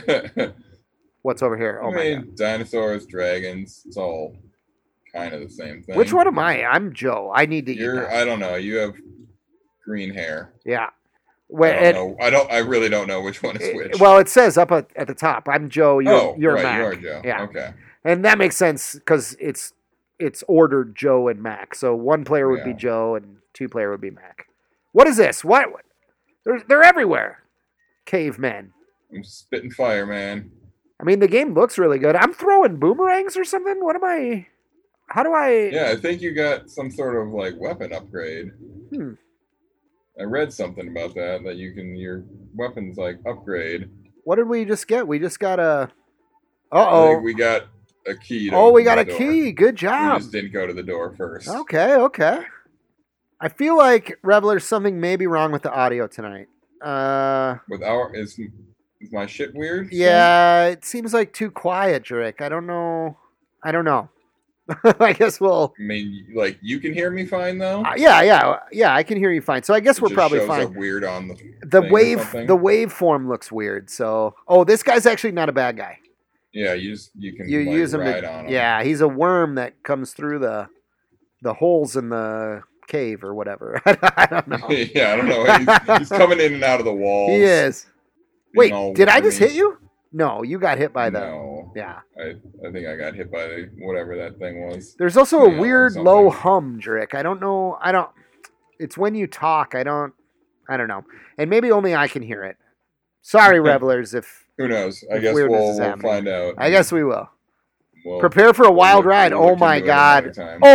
Speaker 2: What's over here? Oh
Speaker 1: I
Speaker 2: my
Speaker 1: mean,
Speaker 2: God.
Speaker 1: dinosaurs, dragons, it's all kind of the same thing.
Speaker 2: Which one am I? I'm Joe. I need to eat
Speaker 1: You're,
Speaker 2: that.
Speaker 1: I don't know. You have green hair.
Speaker 2: Yeah.
Speaker 1: I
Speaker 2: Well,
Speaker 1: don't
Speaker 2: it,
Speaker 1: know. I don't. I really don't know which one is
Speaker 2: it-
Speaker 1: which.
Speaker 2: well, it says up at, at the top. I'm Joe. You're,
Speaker 1: oh,
Speaker 2: you're
Speaker 1: right.
Speaker 2: Mac.
Speaker 1: You are Joe.
Speaker 2: Yeah.
Speaker 1: Okay.
Speaker 2: And that makes sense because it's it's ordered Joe and Mac. So one player would be
Speaker 1: Yeah.
Speaker 2: Joe and two player would be Mac. What is this? What? what- They're they're everywhere. Cavemen.
Speaker 1: I'm spitting fire, man.
Speaker 2: I mean, the game looks really good. I'm throwing boomerangs or something. What am I? How do I?
Speaker 1: Yeah, I think you got some sort of like weapon upgrade.
Speaker 2: Hmm.
Speaker 1: I read something about that that you can your weapons like upgrade.
Speaker 2: What did we just get? We just got a. Uh
Speaker 1: I
Speaker 2: oh.
Speaker 1: think we got a key. To
Speaker 2: Oh, we
Speaker 1: open
Speaker 2: got a
Speaker 1: the door.
Speaker 2: key. Good
Speaker 1: We
Speaker 2: job.
Speaker 1: just didn't go to the door first.
Speaker 2: Okay, okay. I feel like Reveler, something may be wrong with the audio tonight. Uh,
Speaker 1: With our is is my shit weird?
Speaker 2: yeah, it seems like too quiet, Drake. I don't know. I don't know. I guess we'll.
Speaker 1: I mean, like you can hear me fine though.
Speaker 2: Uh, yeah, yeah, yeah. I can hear you fine. So I guess
Speaker 1: It
Speaker 2: we're
Speaker 1: just
Speaker 2: probably
Speaker 1: shows
Speaker 2: fine.
Speaker 1: up weird on the
Speaker 2: The
Speaker 1: thing or
Speaker 2: wave,
Speaker 1: something.
Speaker 2: the waveform looks weird. So, oh, this guy's actually not a bad guy.
Speaker 1: Yeah, you just you can
Speaker 2: You
Speaker 1: like,
Speaker 2: use him
Speaker 1: ride
Speaker 2: to.
Speaker 1: on him.
Speaker 2: Yeah, he's a worm that comes through the the holes in the cave or whatever. I don't know.
Speaker 1: yeah, I don't know. He's, he's coming in and out of the walls.
Speaker 2: He is.
Speaker 1: being
Speaker 2: Wait,
Speaker 1: all
Speaker 2: did I just
Speaker 1: wormy.
Speaker 2: hit you? No, you got hit by the.
Speaker 1: No,
Speaker 2: Yeah.
Speaker 1: I I think I got hit by the, whatever that thing was.
Speaker 2: There's also a
Speaker 1: Yeah,
Speaker 2: weird
Speaker 1: something.
Speaker 2: low hum, Drick. I don't know. I don't. It's when you talk. I don't. I don't know. And maybe only I can hear it. Sorry, revelers. If
Speaker 1: Who knows? I
Speaker 2: If
Speaker 1: guess
Speaker 2: weirdness
Speaker 1: we'll,
Speaker 2: is
Speaker 1: we'll
Speaker 2: happening.
Speaker 1: find out.
Speaker 2: I guess we will.
Speaker 1: We'll-
Speaker 2: Prepare for a
Speaker 1: we'll
Speaker 2: wild
Speaker 1: look-
Speaker 2: ride.
Speaker 1: we'll
Speaker 2: Oh
Speaker 1: look
Speaker 2: my
Speaker 1: into it another
Speaker 2: God.
Speaker 1: time.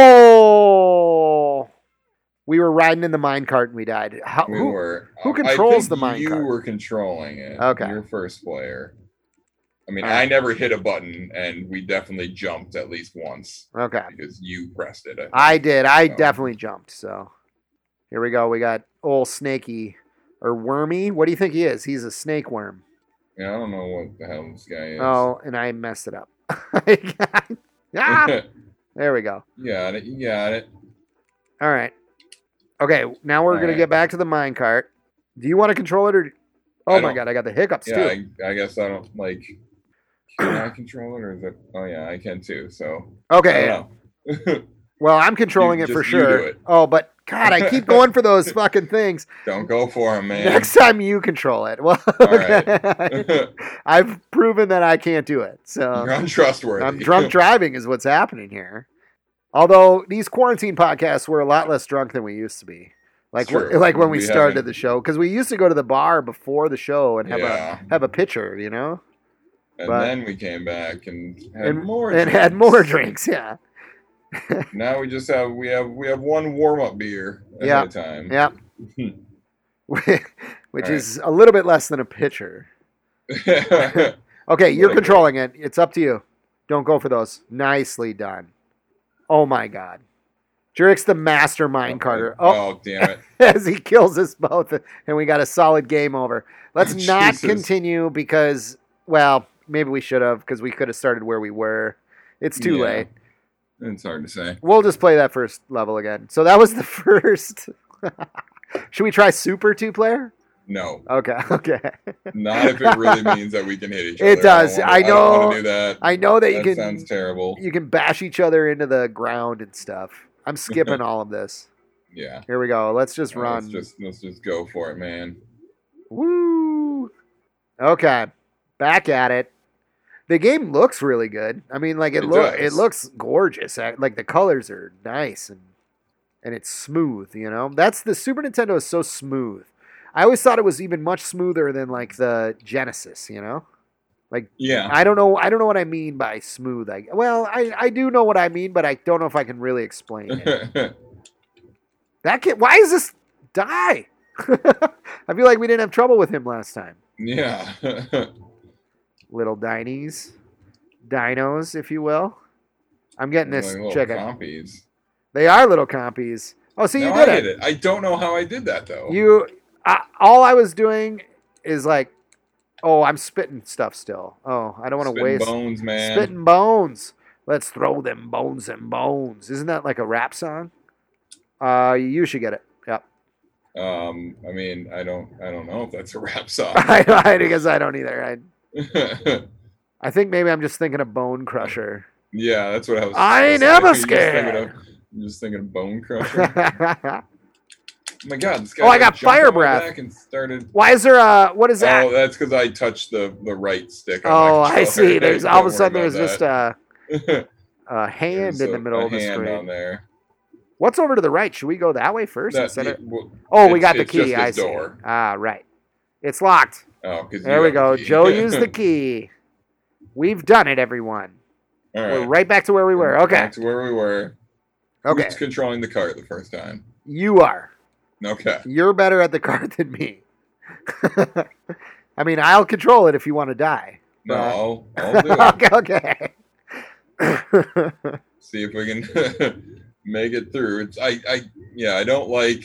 Speaker 2: Oh. We were riding in the minecart and we died. How,
Speaker 1: We
Speaker 2: who,
Speaker 1: were.
Speaker 2: who
Speaker 1: I
Speaker 2: controls
Speaker 1: think
Speaker 2: the minecart?
Speaker 1: You were controlling it.
Speaker 2: Okay.
Speaker 1: You're first player. I mean,
Speaker 2: All right.
Speaker 1: I never hit a button, and we definitely jumped at least once
Speaker 2: Okay.
Speaker 1: because you pressed it. I think.
Speaker 2: I did. I
Speaker 1: So-
Speaker 2: definitely jumped. So here we go. We got old Snaky or Wormy. What do you think he is? He's a snake worm.
Speaker 1: Yeah, I don't know what the hell this guy is.
Speaker 2: Oh, and I messed it up. ah, there we go.
Speaker 1: You got it. You got it.
Speaker 2: All right. Okay, now we're
Speaker 1: All
Speaker 2: gonna
Speaker 1: right.
Speaker 2: get back to the minecart. Do you want to control it or? Oh
Speaker 1: I
Speaker 2: my
Speaker 1: don't-
Speaker 2: God, I got the hiccups
Speaker 1: Yeah,
Speaker 2: too.
Speaker 1: I, I guess I don't like. Can I control it, or is it? Oh yeah, I can too. So
Speaker 2: Okay.
Speaker 1: I don't know.
Speaker 2: Well, I'm controlling
Speaker 1: You-
Speaker 2: it for
Speaker 1: just you do
Speaker 2: sure.
Speaker 1: it.
Speaker 2: Oh, but God, I keep going for those fucking things.
Speaker 1: Don't go for him, man.
Speaker 2: Next time you control it. Well,
Speaker 1: All right.
Speaker 2: okay. I've proven that I can't do it. So
Speaker 1: You're untrustworthy.
Speaker 2: I'm drunk driving is what's happening here. Although these quarantine podcasts were a lot less drunk than we used to be. Like
Speaker 1: True.
Speaker 2: like when we,
Speaker 1: We
Speaker 2: started
Speaker 1: haven't-
Speaker 2: the show, because we used to go to the bar before the show and have
Speaker 1: Yeah.
Speaker 2: a have a pitcher, you know,
Speaker 1: And
Speaker 2: but-
Speaker 1: then we came back and had
Speaker 2: and
Speaker 1: more
Speaker 2: and
Speaker 1: drinks.
Speaker 2: had more drinks. Yeah,
Speaker 1: Now we just have we have we have one warm up beer ahead
Speaker 2: Yeah.
Speaker 1: of time.
Speaker 2: yeah, which
Speaker 1: right.
Speaker 2: is a little bit less than a pitcher. Okay, you're
Speaker 1: Little bit.
Speaker 2: controlling it. It's up to you. Don't go for those. Nicely done. Oh my God. Jurick's the mastermind, Carter. Oh,
Speaker 1: Oh, damn it.
Speaker 2: as he kills us both, and we got a solid game over. Let's not
Speaker 1: Jesus.
Speaker 2: continue because, well, maybe we should have because we could have started where we were. It's too
Speaker 1: Yeah.
Speaker 2: late.
Speaker 1: It's hard to say.
Speaker 2: We'll just play that first level again. So that was the first. Should we try super two player?
Speaker 1: No.
Speaker 2: Okay, okay.
Speaker 1: Not if it really means that we can hit each other.
Speaker 2: It does.
Speaker 1: don't
Speaker 2: I
Speaker 1: wanna- I don't
Speaker 2: know-
Speaker 1: want to do that.
Speaker 2: I know that
Speaker 1: That
Speaker 2: you can.
Speaker 1: sounds terrible.
Speaker 2: You can bash each other into the ground and stuff. I'm skipping all of this.
Speaker 1: Yeah.
Speaker 2: Here we go. Let's just run.
Speaker 1: Let's just let's just go for it, man.
Speaker 2: Woo! Okay, back at it. The game looks really good. I mean, like it,
Speaker 1: It
Speaker 2: look
Speaker 1: does.
Speaker 2: it looks gorgeous. I- Like the colors are nice and and it's smooth. You know, that's the Super Nintendo is so smooth. I always thought it was even much smoother than like the Genesis. You know,
Speaker 1: Yeah.
Speaker 2: I don't know. I don't know what I mean by smooth. I well, I I do know what I mean, but I don't know if I can really explain it. That kid, why is this die? I feel like we didn't have trouble with him last time.
Speaker 1: yeah.
Speaker 2: Little dinies, dinos, if you will. I'm getting this
Speaker 1: Like little
Speaker 2: chicken.
Speaker 1: compies.
Speaker 2: They are little compies. Oh, so you
Speaker 1: No,
Speaker 2: did
Speaker 1: I
Speaker 2: it.
Speaker 1: did it. I don't know how I did that though.
Speaker 2: You, I, all I was doing is like, oh, I'm spitting stuff still. Oh, I don't want to
Speaker 1: Spitting
Speaker 2: waste
Speaker 1: bones, man.
Speaker 2: spitting bones. Let's throw them bones and bones. Isn't that like a rap song? Uh, you should get it. Yep.
Speaker 1: Um, I mean, I don't, I don't know if that's a rap song.
Speaker 2: I, I guess I don't either. I, I think maybe I'm just thinking of Bone Crusher.
Speaker 1: yeah, that's what I was.
Speaker 2: I ain't
Speaker 1: was
Speaker 2: never
Speaker 1: thinking. You're just
Speaker 2: scared.
Speaker 1: thinking of- I'm just thinking of Bone Crusher.
Speaker 2: Why
Speaker 1: Oh my God, this guy.
Speaker 2: Oh, I got
Speaker 1: jumped
Speaker 2: fire
Speaker 1: on my
Speaker 2: breath.
Speaker 1: back and started.
Speaker 2: is there a what is that?
Speaker 1: Oh, that's because I touched the the right stick. on
Speaker 2: Oh,
Speaker 1: my
Speaker 2: I see.
Speaker 1: controller.
Speaker 2: There's
Speaker 1: Don't
Speaker 2: all of a
Speaker 1: worry
Speaker 2: sudden
Speaker 1: about
Speaker 2: there's just
Speaker 1: that.
Speaker 2: a, a hand
Speaker 1: There's
Speaker 2: in the
Speaker 1: a-
Speaker 2: middle
Speaker 1: a
Speaker 2: of the
Speaker 1: hand
Speaker 2: screen.
Speaker 1: on there.
Speaker 2: What's over to the right? Should we go that way first
Speaker 1: That-
Speaker 2: instead of?
Speaker 1: well,
Speaker 2: Oh, we
Speaker 1: it's-
Speaker 2: got the
Speaker 1: it's
Speaker 2: key.
Speaker 1: just
Speaker 2: I
Speaker 1: this
Speaker 2: see.
Speaker 1: door.
Speaker 2: Ah, right. It's locked.
Speaker 1: Oh, because
Speaker 2: There we go. Joe used the key. We've done it, everyone.
Speaker 1: All
Speaker 2: We're
Speaker 1: right.
Speaker 2: right back to where we were. Okay.
Speaker 1: Back to where we were.
Speaker 2: Okay.
Speaker 1: Who's controlling the cart the first time?
Speaker 2: You are.
Speaker 1: Okay.
Speaker 2: You're better at the card than me. I mean, I'll control it if you want to die.
Speaker 1: No,
Speaker 2: But-
Speaker 1: I'll, I'll do it.
Speaker 2: okay. Okay.
Speaker 1: See if we can make it through. It's I, I yeah, I don't like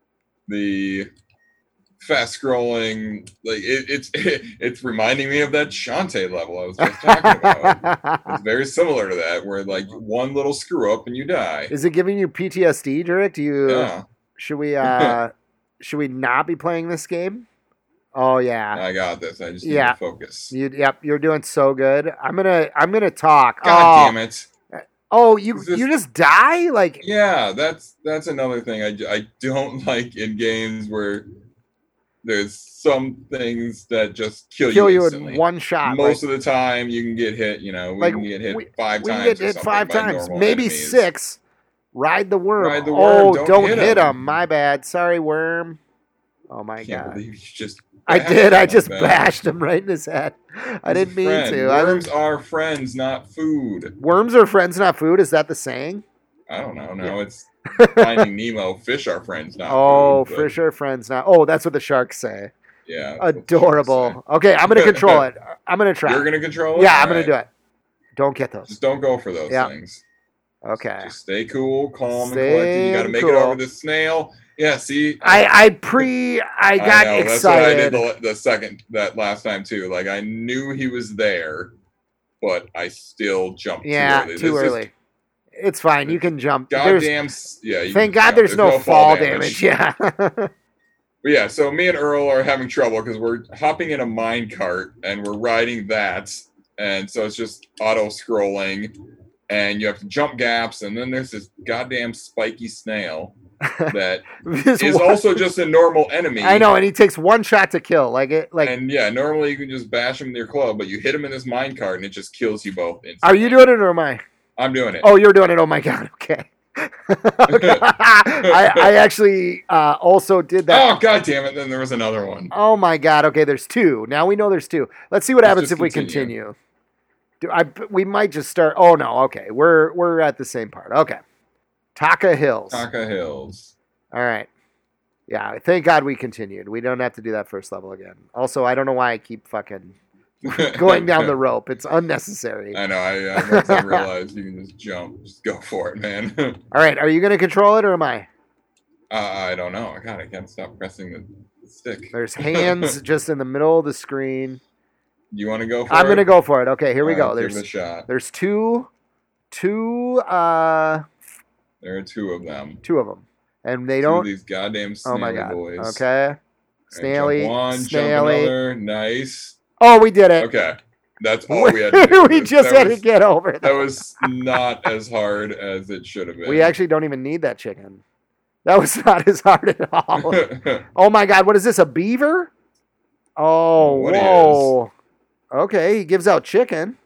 Speaker 1: the fast scrolling. Like it, it's it's reminding me of that Shantae level I was just talking about. It's very similar to that, where like one little screw up and you die.
Speaker 2: Is it giving you P T S D, Jurek? Do you
Speaker 1: Yeah,
Speaker 2: should we uh should we not be playing this game? Oh yeah.
Speaker 1: I got this. I just need
Speaker 2: Yeah.
Speaker 1: to focus.
Speaker 2: You, yep, you're doing so good. I'm gonna I'm gonna talk.
Speaker 1: God
Speaker 2: oh,
Speaker 1: damn it.
Speaker 2: oh, you
Speaker 1: Is this-
Speaker 2: you just die? Like
Speaker 1: Yeah, that's that's another thing I, I don't like in games where there's some things that just kill,
Speaker 2: kill
Speaker 1: you
Speaker 2: you
Speaker 1: instantly.
Speaker 2: in one shot.
Speaker 1: Most
Speaker 2: like,
Speaker 1: of the time, you can get hit. You know, we
Speaker 2: Like,
Speaker 1: can get hit
Speaker 2: we-
Speaker 1: five
Speaker 2: we
Speaker 1: times.
Speaker 2: get
Speaker 1: or
Speaker 2: hit
Speaker 1: something
Speaker 2: five
Speaker 1: by
Speaker 2: times,
Speaker 1: normal
Speaker 2: maybe
Speaker 1: enemies.
Speaker 2: six. Ride the worm.
Speaker 1: Ride the
Speaker 2: Oh,
Speaker 1: worm, don't
Speaker 2: don't
Speaker 1: hit
Speaker 2: hit
Speaker 1: 'em.
Speaker 2: him. My bad. Sorry, worm. Oh my
Speaker 1: I can't
Speaker 2: god.
Speaker 1: believe you just.
Speaker 2: I
Speaker 1: bashed
Speaker 2: did.
Speaker 1: him
Speaker 2: I
Speaker 1: like
Speaker 2: just
Speaker 1: that.
Speaker 2: bashed him right in his head. I
Speaker 1: He's a
Speaker 2: didn't mean
Speaker 1: friend.
Speaker 2: to. I
Speaker 1: Worms
Speaker 2: didn't-
Speaker 1: are friends, not food.
Speaker 2: Worms are friends, not food. Is that the saying?
Speaker 1: I don't know. No, it's Finding Nemo. Fish are friends, not
Speaker 2: Oh,
Speaker 1: food.
Speaker 2: for
Speaker 1: but
Speaker 2: sure, friends. Not. Oh, that's what the sharks say.
Speaker 1: Yeah. that's what the sharks say.
Speaker 2: Adorable. Okay, I'm gonna control it. I'm gonna try.
Speaker 1: You're gonna control it.
Speaker 2: yeah, I'm gonna do it. Don't get those.
Speaker 1: Just don't go for those
Speaker 2: Yeah.
Speaker 1: things.
Speaker 2: Okay.
Speaker 1: Just stay cool, calm,
Speaker 2: Stay
Speaker 1: and collected. You got to make
Speaker 2: cool.
Speaker 1: it over the snail. Yeah, see,
Speaker 2: I I pre I got
Speaker 1: know, That's what I did
Speaker 2: excited.
Speaker 1: the, the second that last time too. Like I knew he was there, but I still jumped
Speaker 2: Yeah,
Speaker 1: too early.
Speaker 2: too
Speaker 1: This is
Speaker 2: early. It's fine. You can jump. There's,
Speaker 1: Goddamn, s- yeah. You
Speaker 2: thank
Speaker 1: can
Speaker 2: God
Speaker 1: jump.
Speaker 2: there's, no, fall damage. Yeah.
Speaker 1: But yeah, so me and Earl are having trouble because we're hopping in a mine cart and we're riding that, and so it's just auto scrolling, and you have to jump gaps, and then there's this goddamn spiky snail that
Speaker 2: This
Speaker 1: is
Speaker 2: one-
Speaker 1: also just a normal enemy.
Speaker 2: I know, and he takes one shot to kill. Like it. Like,
Speaker 1: And yeah, normally you can just bash him with your club, but you hit him in this mine cart and it just kills you both instantly.
Speaker 2: are you doing it or am I?
Speaker 1: I'm doing it.
Speaker 2: Oh, you're doing it. Oh my God. Okay. I, I actually uh, also did that.
Speaker 1: Oh, god damn it. Then there was another one.
Speaker 2: Oh, my God. Okay, there's two. Now we know there's two. Let's see what
Speaker 1: Let's
Speaker 2: happens
Speaker 1: just
Speaker 2: if we
Speaker 1: continue.
Speaker 2: continue. Do I, we might just start. Oh, no. Okay, we're we're at the same part. Okay. Taka Hills.
Speaker 1: Taka Hills.
Speaker 2: All right. Yeah, thank God we continued. We don't have to do that first level again. Also, I don't know why I keep fucking going down the rope. It's unnecessary.
Speaker 1: I know. I, I once I realized you can just jump. Just go for it, man.
Speaker 2: All right, are you going to control it or am I?
Speaker 1: uh, I don't know. God, I can't stop pressing the, the stick.
Speaker 2: There's hands just in the middle of the screen.
Speaker 1: You want to go for
Speaker 2: I'm
Speaker 1: it?
Speaker 2: going to go for it. Okay, here we
Speaker 1: All
Speaker 2: go.
Speaker 1: right,
Speaker 2: There's
Speaker 1: give it a shot.
Speaker 2: there's two, two, uh,
Speaker 1: There are two of them.
Speaker 2: two of them, and they
Speaker 1: Two
Speaker 2: don't.
Speaker 1: of these goddamn snaily
Speaker 2: Oh my God.
Speaker 1: boys.
Speaker 2: Okay.
Speaker 1: All right,
Speaker 2: Snaily,
Speaker 1: jump one,
Speaker 2: snaily.
Speaker 1: jump another. Nice.
Speaker 2: Oh, we did it.
Speaker 1: Okay. That's all we had to do.
Speaker 2: we just
Speaker 1: that
Speaker 2: had
Speaker 1: was,
Speaker 2: to get over that.
Speaker 1: That was not as hard as it should have been.
Speaker 2: We actually don't even need that chicken. That was not as hard at all. Oh my God, what is this? A beaver? Oh,
Speaker 1: What
Speaker 2: whoa. Okay, he gives out chicken.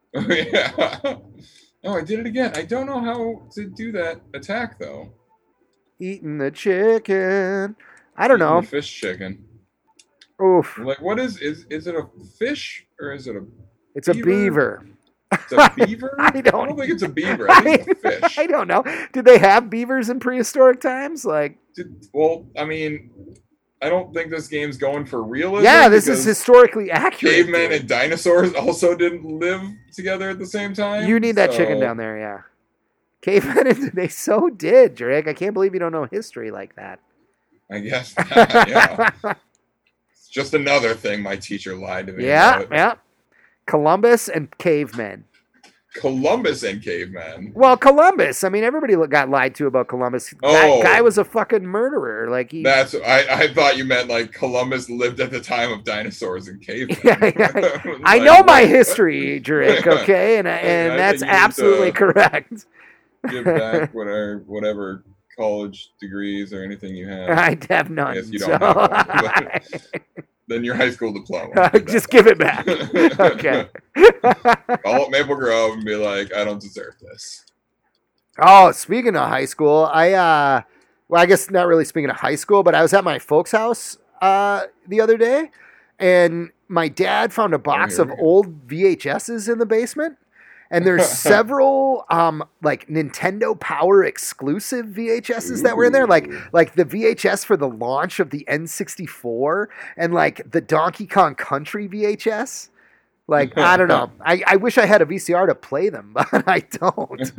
Speaker 1: yeah. Oh, I did it again. I don't know how to do that attack though.
Speaker 2: Eating the chicken. I don't
Speaker 1: Eating
Speaker 2: know.
Speaker 1: the fish chicken.
Speaker 2: Oof.
Speaker 1: Like, what is is is it a fish or is it a?
Speaker 2: It's a
Speaker 1: beaver?
Speaker 2: beaver.
Speaker 1: It's a beaver?
Speaker 2: I don't-
Speaker 1: I don't think it's a beaver. I think it's a fish.
Speaker 2: I don't know. Did they have beavers in prehistoric times? Like,
Speaker 1: Did, well, I mean, I don't think this game's going for realism.
Speaker 2: yeah, this is
Speaker 1: because
Speaker 2: historically accurate.
Speaker 1: Cavemen
Speaker 2: dude.
Speaker 1: and dinosaurs also didn't live together at the same time.
Speaker 2: You need that
Speaker 1: so-
Speaker 2: chicken down there, yeah. Cavemen, and they so did, Drake. I can't believe you don't know history like that.
Speaker 1: I guess. Not, yeah. It's just another thing my teacher lied to me
Speaker 2: Yeah,
Speaker 1: about.
Speaker 2: yeah. Columbus and cavemen.
Speaker 1: Columbus and cavemen.
Speaker 2: Well, Columbus. I mean, everybody got lied to about Columbus.
Speaker 1: Oh.
Speaker 2: That guy was a fucking murderer. Like he.
Speaker 1: That's I, I thought you meant like Columbus lived at the time of dinosaurs and cavemen.
Speaker 2: Yeah, yeah.
Speaker 1: Like,
Speaker 2: I know my
Speaker 1: what?
Speaker 2: history, Drake. Okay, and and
Speaker 1: I
Speaker 2: that's
Speaker 1: think you need
Speaker 2: absolutely
Speaker 1: to-
Speaker 2: correct.
Speaker 1: Give back whatever whatever college degrees or anything you have.
Speaker 2: I have none.
Speaker 1: Yes, you
Speaker 2: so-
Speaker 1: don't have one, but- Then your high school diploma.
Speaker 2: Just give it back. Okay.
Speaker 1: Call up Maple Grove and be like, I don't deserve this.
Speaker 2: Oh, speaking of high school, I uh well, I guess not really speaking of high school, but I was at my folks' house uh the other day, and my dad found a box
Speaker 1: here
Speaker 2: of
Speaker 1: we go.
Speaker 2: old V H S's in the basement. And there's several um like Nintendo Power exclusive V H S's that were in there, like
Speaker 1: Ooh.
Speaker 2: like the V H S for the launch of the N sixty-four and like the Donkey Kong Country V H S. Like, I don't know. I, I wish I had a V C R to play them, but I don't.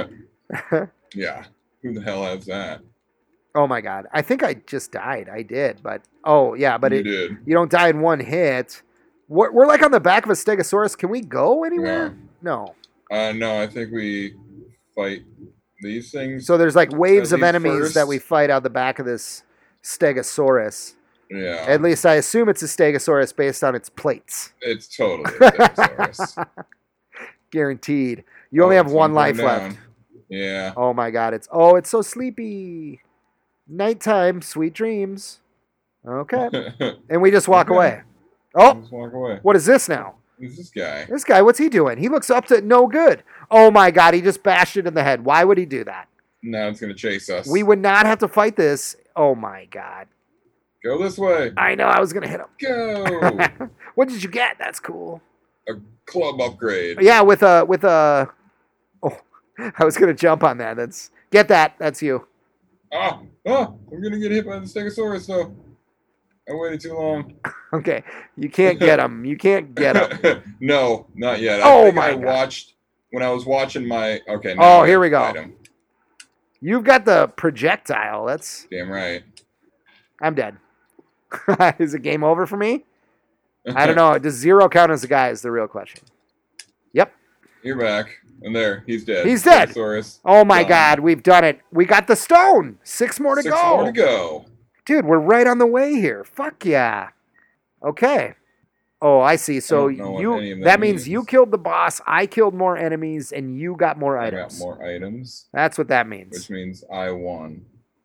Speaker 1: Yeah. Who the hell has that?
Speaker 2: Oh my God. I think I just died. I did, but oh yeah, but
Speaker 1: you
Speaker 2: it,
Speaker 1: did.
Speaker 2: you don't die in one hit. We're, we're like on the back of a Stegosaurus. Can we go anywhere? No.
Speaker 1: Uh, no, I think we fight these things.
Speaker 2: So there's like waves
Speaker 1: At
Speaker 2: of
Speaker 1: least
Speaker 2: enemies
Speaker 1: first.
Speaker 2: that we fight out the back of this Stegosaurus.
Speaker 1: Yeah.
Speaker 2: At least I assume it's a Stegosaurus based on its plates.
Speaker 1: It's totally a Stegosaurus.
Speaker 2: Guaranteed. You only
Speaker 1: Oh,
Speaker 2: have
Speaker 1: it's
Speaker 2: one
Speaker 1: going
Speaker 2: life
Speaker 1: down.
Speaker 2: left.
Speaker 1: Yeah.
Speaker 2: Oh my God. It's oh, it's so sleepy. Nighttime, sweet dreams. Okay. And we just walk
Speaker 1: Okay.
Speaker 2: away. Oh,
Speaker 1: Just walk away.
Speaker 2: what is this now?
Speaker 1: Who's this guy?
Speaker 2: This guy, what's he doing? He looks up to no good. Oh my God, he just bashed it in the head. Why would he do that?
Speaker 1: Now it's gonna chase us.
Speaker 2: We would not have to fight this. Oh my God.
Speaker 1: Go this way.
Speaker 2: I know I was going to hit him.
Speaker 1: Go.
Speaker 2: What did you get? That's cool.
Speaker 1: A club upgrade.
Speaker 2: Yeah, with a with a. Oh, I was gonna jump on that. That's get that. That's you.
Speaker 1: Ah, ah, I'm gonna get hit by the Stegosaurus though. I waited too long.
Speaker 2: Okay, you can't get him. You can't get him.
Speaker 1: No, not yet. I
Speaker 2: Oh
Speaker 1: think
Speaker 2: my
Speaker 1: I
Speaker 2: God.
Speaker 1: watched when I was watching my. Okay.
Speaker 2: Oh,
Speaker 1: I
Speaker 2: here we go.
Speaker 1: fight him.
Speaker 2: You've got the projectile. That's.
Speaker 1: Damn right.
Speaker 2: I'm dead. Is it game over for me? I don't know. Does zero count as a guy? Is the real question. Yep.
Speaker 1: You're back, and there, he's dead.
Speaker 2: He's dead.
Speaker 1: Stegosaurus.
Speaker 2: Oh my
Speaker 1: Done.
Speaker 2: God, we've done it. We got the stone. Six more to
Speaker 1: Six
Speaker 2: go.
Speaker 1: more to go.
Speaker 2: Dude, we're right on the way here. Fuck yeah. Okay. Oh, I see. So
Speaker 1: don't know what
Speaker 2: you
Speaker 1: any of
Speaker 2: that,
Speaker 1: that
Speaker 2: means
Speaker 1: means.
Speaker 2: you killed the boss, I killed more enemies, and you got more
Speaker 1: I
Speaker 2: items.
Speaker 1: got more items,
Speaker 2: That's what that means.
Speaker 1: which means I won.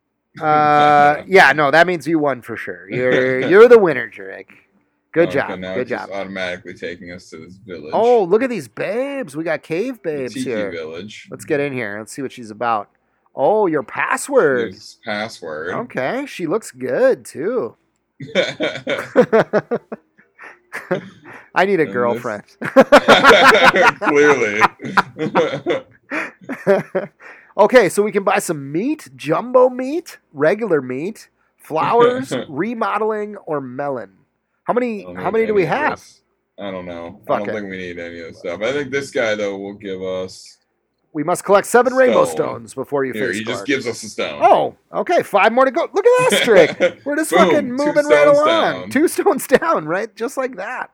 Speaker 2: Uh yeah, no, that means you won for sure. You're you're the winner, Jurek. Good
Speaker 1: Okay,
Speaker 2: job.
Speaker 1: now
Speaker 2: Good
Speaker 1: it's just
Speaker 2: job.
Speaker 1: automatically taking us to this village.
Speaker 2: Oh, look at these babes. We got cave
Speaker 1: the
Speaker 2: babes
Speaker 1: Tiki
Speaker 2: here.
Speaker 1: Village.
Speaker 2: Let's get in here. Let's see what she's about. Oh, your password.
Speaker 1: Use password.
Speaker 2: Okay, she looks good too. I need a
Speaker 1: And
Speaker 2: girlfriend.
Speaker 1: Clearly.
Speaker 2: Okay, so we can buy some meat, jumbo meat, regular meat, flowers, remodeling, or melon. How many?
Speaker 1: I don't
Speaker 2: How
Speaker 1: need
Speaker 2: many do
Speaker 1: any
Speaker 2: we
Speaker 1: of
Speaker 2: have?
Speaker 1: this. I don't know.
Speaker 2: Fuck
Speaker 1: I don't
Speaker 2: it.
Speaker 1: think we need any of this stuff. I think this guy though will give us.
Speaker 2: We must collect seven rainbow
Speaker 1: Stone.
Speaker 2: stones before you
Speaker 1: Here,
Speaker 2: face
Speaker 1: he just
Speaker 2: Clark.
Speaker 1: gives us a stone.
Speaker 2: Oh, okay. Five more to go. Look at that trick. We're just
Speaker 1: Boom,
Speaker 2: fucking
Speaker 1: two
Speaker 2: moving right
Speaker 1: stones
Speaker 2: along.
Speaker 1: down.
Speaker 2: Two stones down, right? Just like that.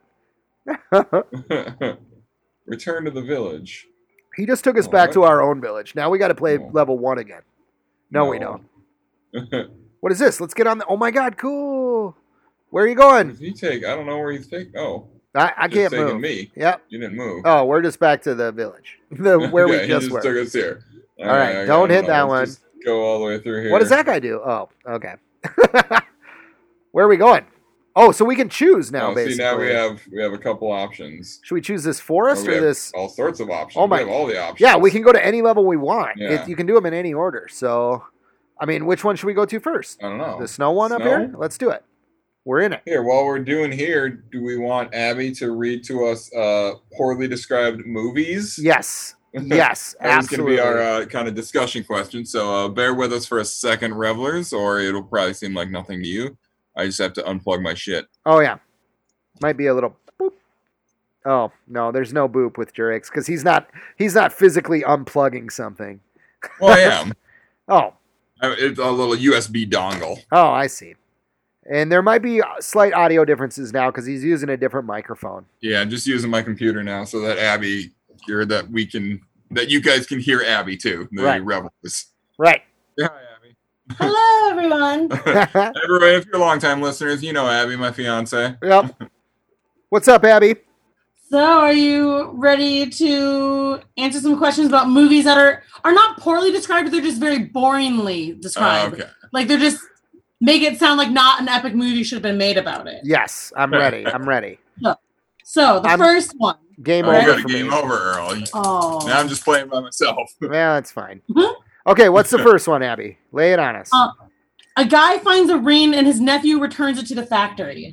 Speaker 1: Return to the village.
Speaker 2: He just took us
Speaker 1: Oh,
Speaker 2: back
Speaker 1: what?
Speaker 2: to our own village. Now we got to play
Speaker 1: Oh.
Speaker 2: level one again. No, we don't. What is this? Let's get on the. Oh my god, cool. Where are you
Speaker 1: Where
Speaker 2: going?
Speaker 1: does he take? I don't know where he's taking. Oh,
Speaker 2: I, I
Speaker 1: he's
Speaker 2: can't
Speaker 1: taking
Speaker 2: move.
Speaker 1: me.
Speaker 2: Yep.
Speaker 1: You didn't move.
Speaker 2: Oh, we're just back to the village. The where
Speaker 1: Okay,
Speaker 2: we
Speaker 1: he
Speaker 2: just,
Speaker 1: just
Speaker 2: were.
Speaker 1: took us here.
Speaker 2: All right,
Speaker 1: okay,
Speaker 2: don't
Speaker 1: I
Speaker 2: hit
Speaker 1: know.
Speaker 2: that
Speaker 1: Let's
Speaker 2: one.
Speaker 1: just go all the way through here.
Speaker 2: What does that guy do? Oh, okay. Where are we going? Oh, so we can choose now,
Speaker 1: Oh,
Speaker 2: basically.
Speaker 1: see, now we have we have a couple options.
Speaker 2: Should we choose this
Speaker 1: Oh,
Speaker 2: forest
Speaker 1: we
Speaker 2: or
Speaker 1: have
Speaker 2: this?
Speaker 1: all sorts of options.
Speaker 2: Oh my-
Speaker 1: We have all the options.
Speaker 2: Yeah, we can go to any level we want.
Speaker 1: Yeah.
Speaker 2: It, you can do them in any order. So, I mean, which one should we go to first?
Speaker 1: I don't know.
Speaker 2: The snow one up
Speaker 1: Snow?
Speaker 2: here? Let's do it. We're in it.
Speaker 1: Here, while we're doing here, do we want Abby to read to us uh, poorly described movies?
Speaker 2: Yes. Yes,
Speaker 1: That was going to
Speaker 2: absolutely.
Speaker 1: be our uh, kind of discussion question. So uh, bear with us for a second, revelers, or it'll probably seem like nothing to you. I just have to unplug my shit.
Speaker 2: Oh, yeah. Might be a little boop. Oh, no, there's no boop with Jurix because he's not he's not physically unplugging something.
Speaker 1: Well, I am.
Speaker 2: Oh,
Speaker 1: I- It's a little U S B dongle.
Speaker 2: oh, I see. And there might be slight audio differences now because he's using a different microphone.
Speaker 1: Yeah, I'm just using my computer now so that Abby, or that we can, that you guys can hear Abby too, the
Speaker 2: Right.
Speaker 1: revelers.
Speaker 2: Right.
Speaker 1: Yeah, hi, Abby.
Speaker 3: Hello, everyone.
Speaker 1: Everybody, if you're longtime listeners, you know Abby, my fiance.
Speaker 2: Yep. What's up, Abby?
Speaker 3: So, are you ready to answer some questions about movies that are are not poorly described, but they're just very boringly
Speaker 1: Uh,
Speaker 3: described?
Speaker 1: okay.
Speaker 3: Like they're just make it sound like not an epic movie should have been made about it.
Speaker 2: Yes, I'm ready. I'm ready.
Speaker 3: So, the
Speaker 2: I'm-
Speaker 3: first one.
Speaker 2: Game
Speaker 1: Oh, you
Speaker 2: over
Speaker 1: got a
Speaker 2: for
Speaker 1: game
Speaker 2: me.
Speaker 1: over, Earl.
Speaker 3: Oh,
Speaker 1: Now I'm just playing by myself.
Speaker 2: Well, that's fine.
Speaker 3: Mhm.
Speaker 2: Okay, what's the first one, Abby? Lay it on us.
Speaker 3: Uh, a guy finds a ring and his nephew returns it to the factory.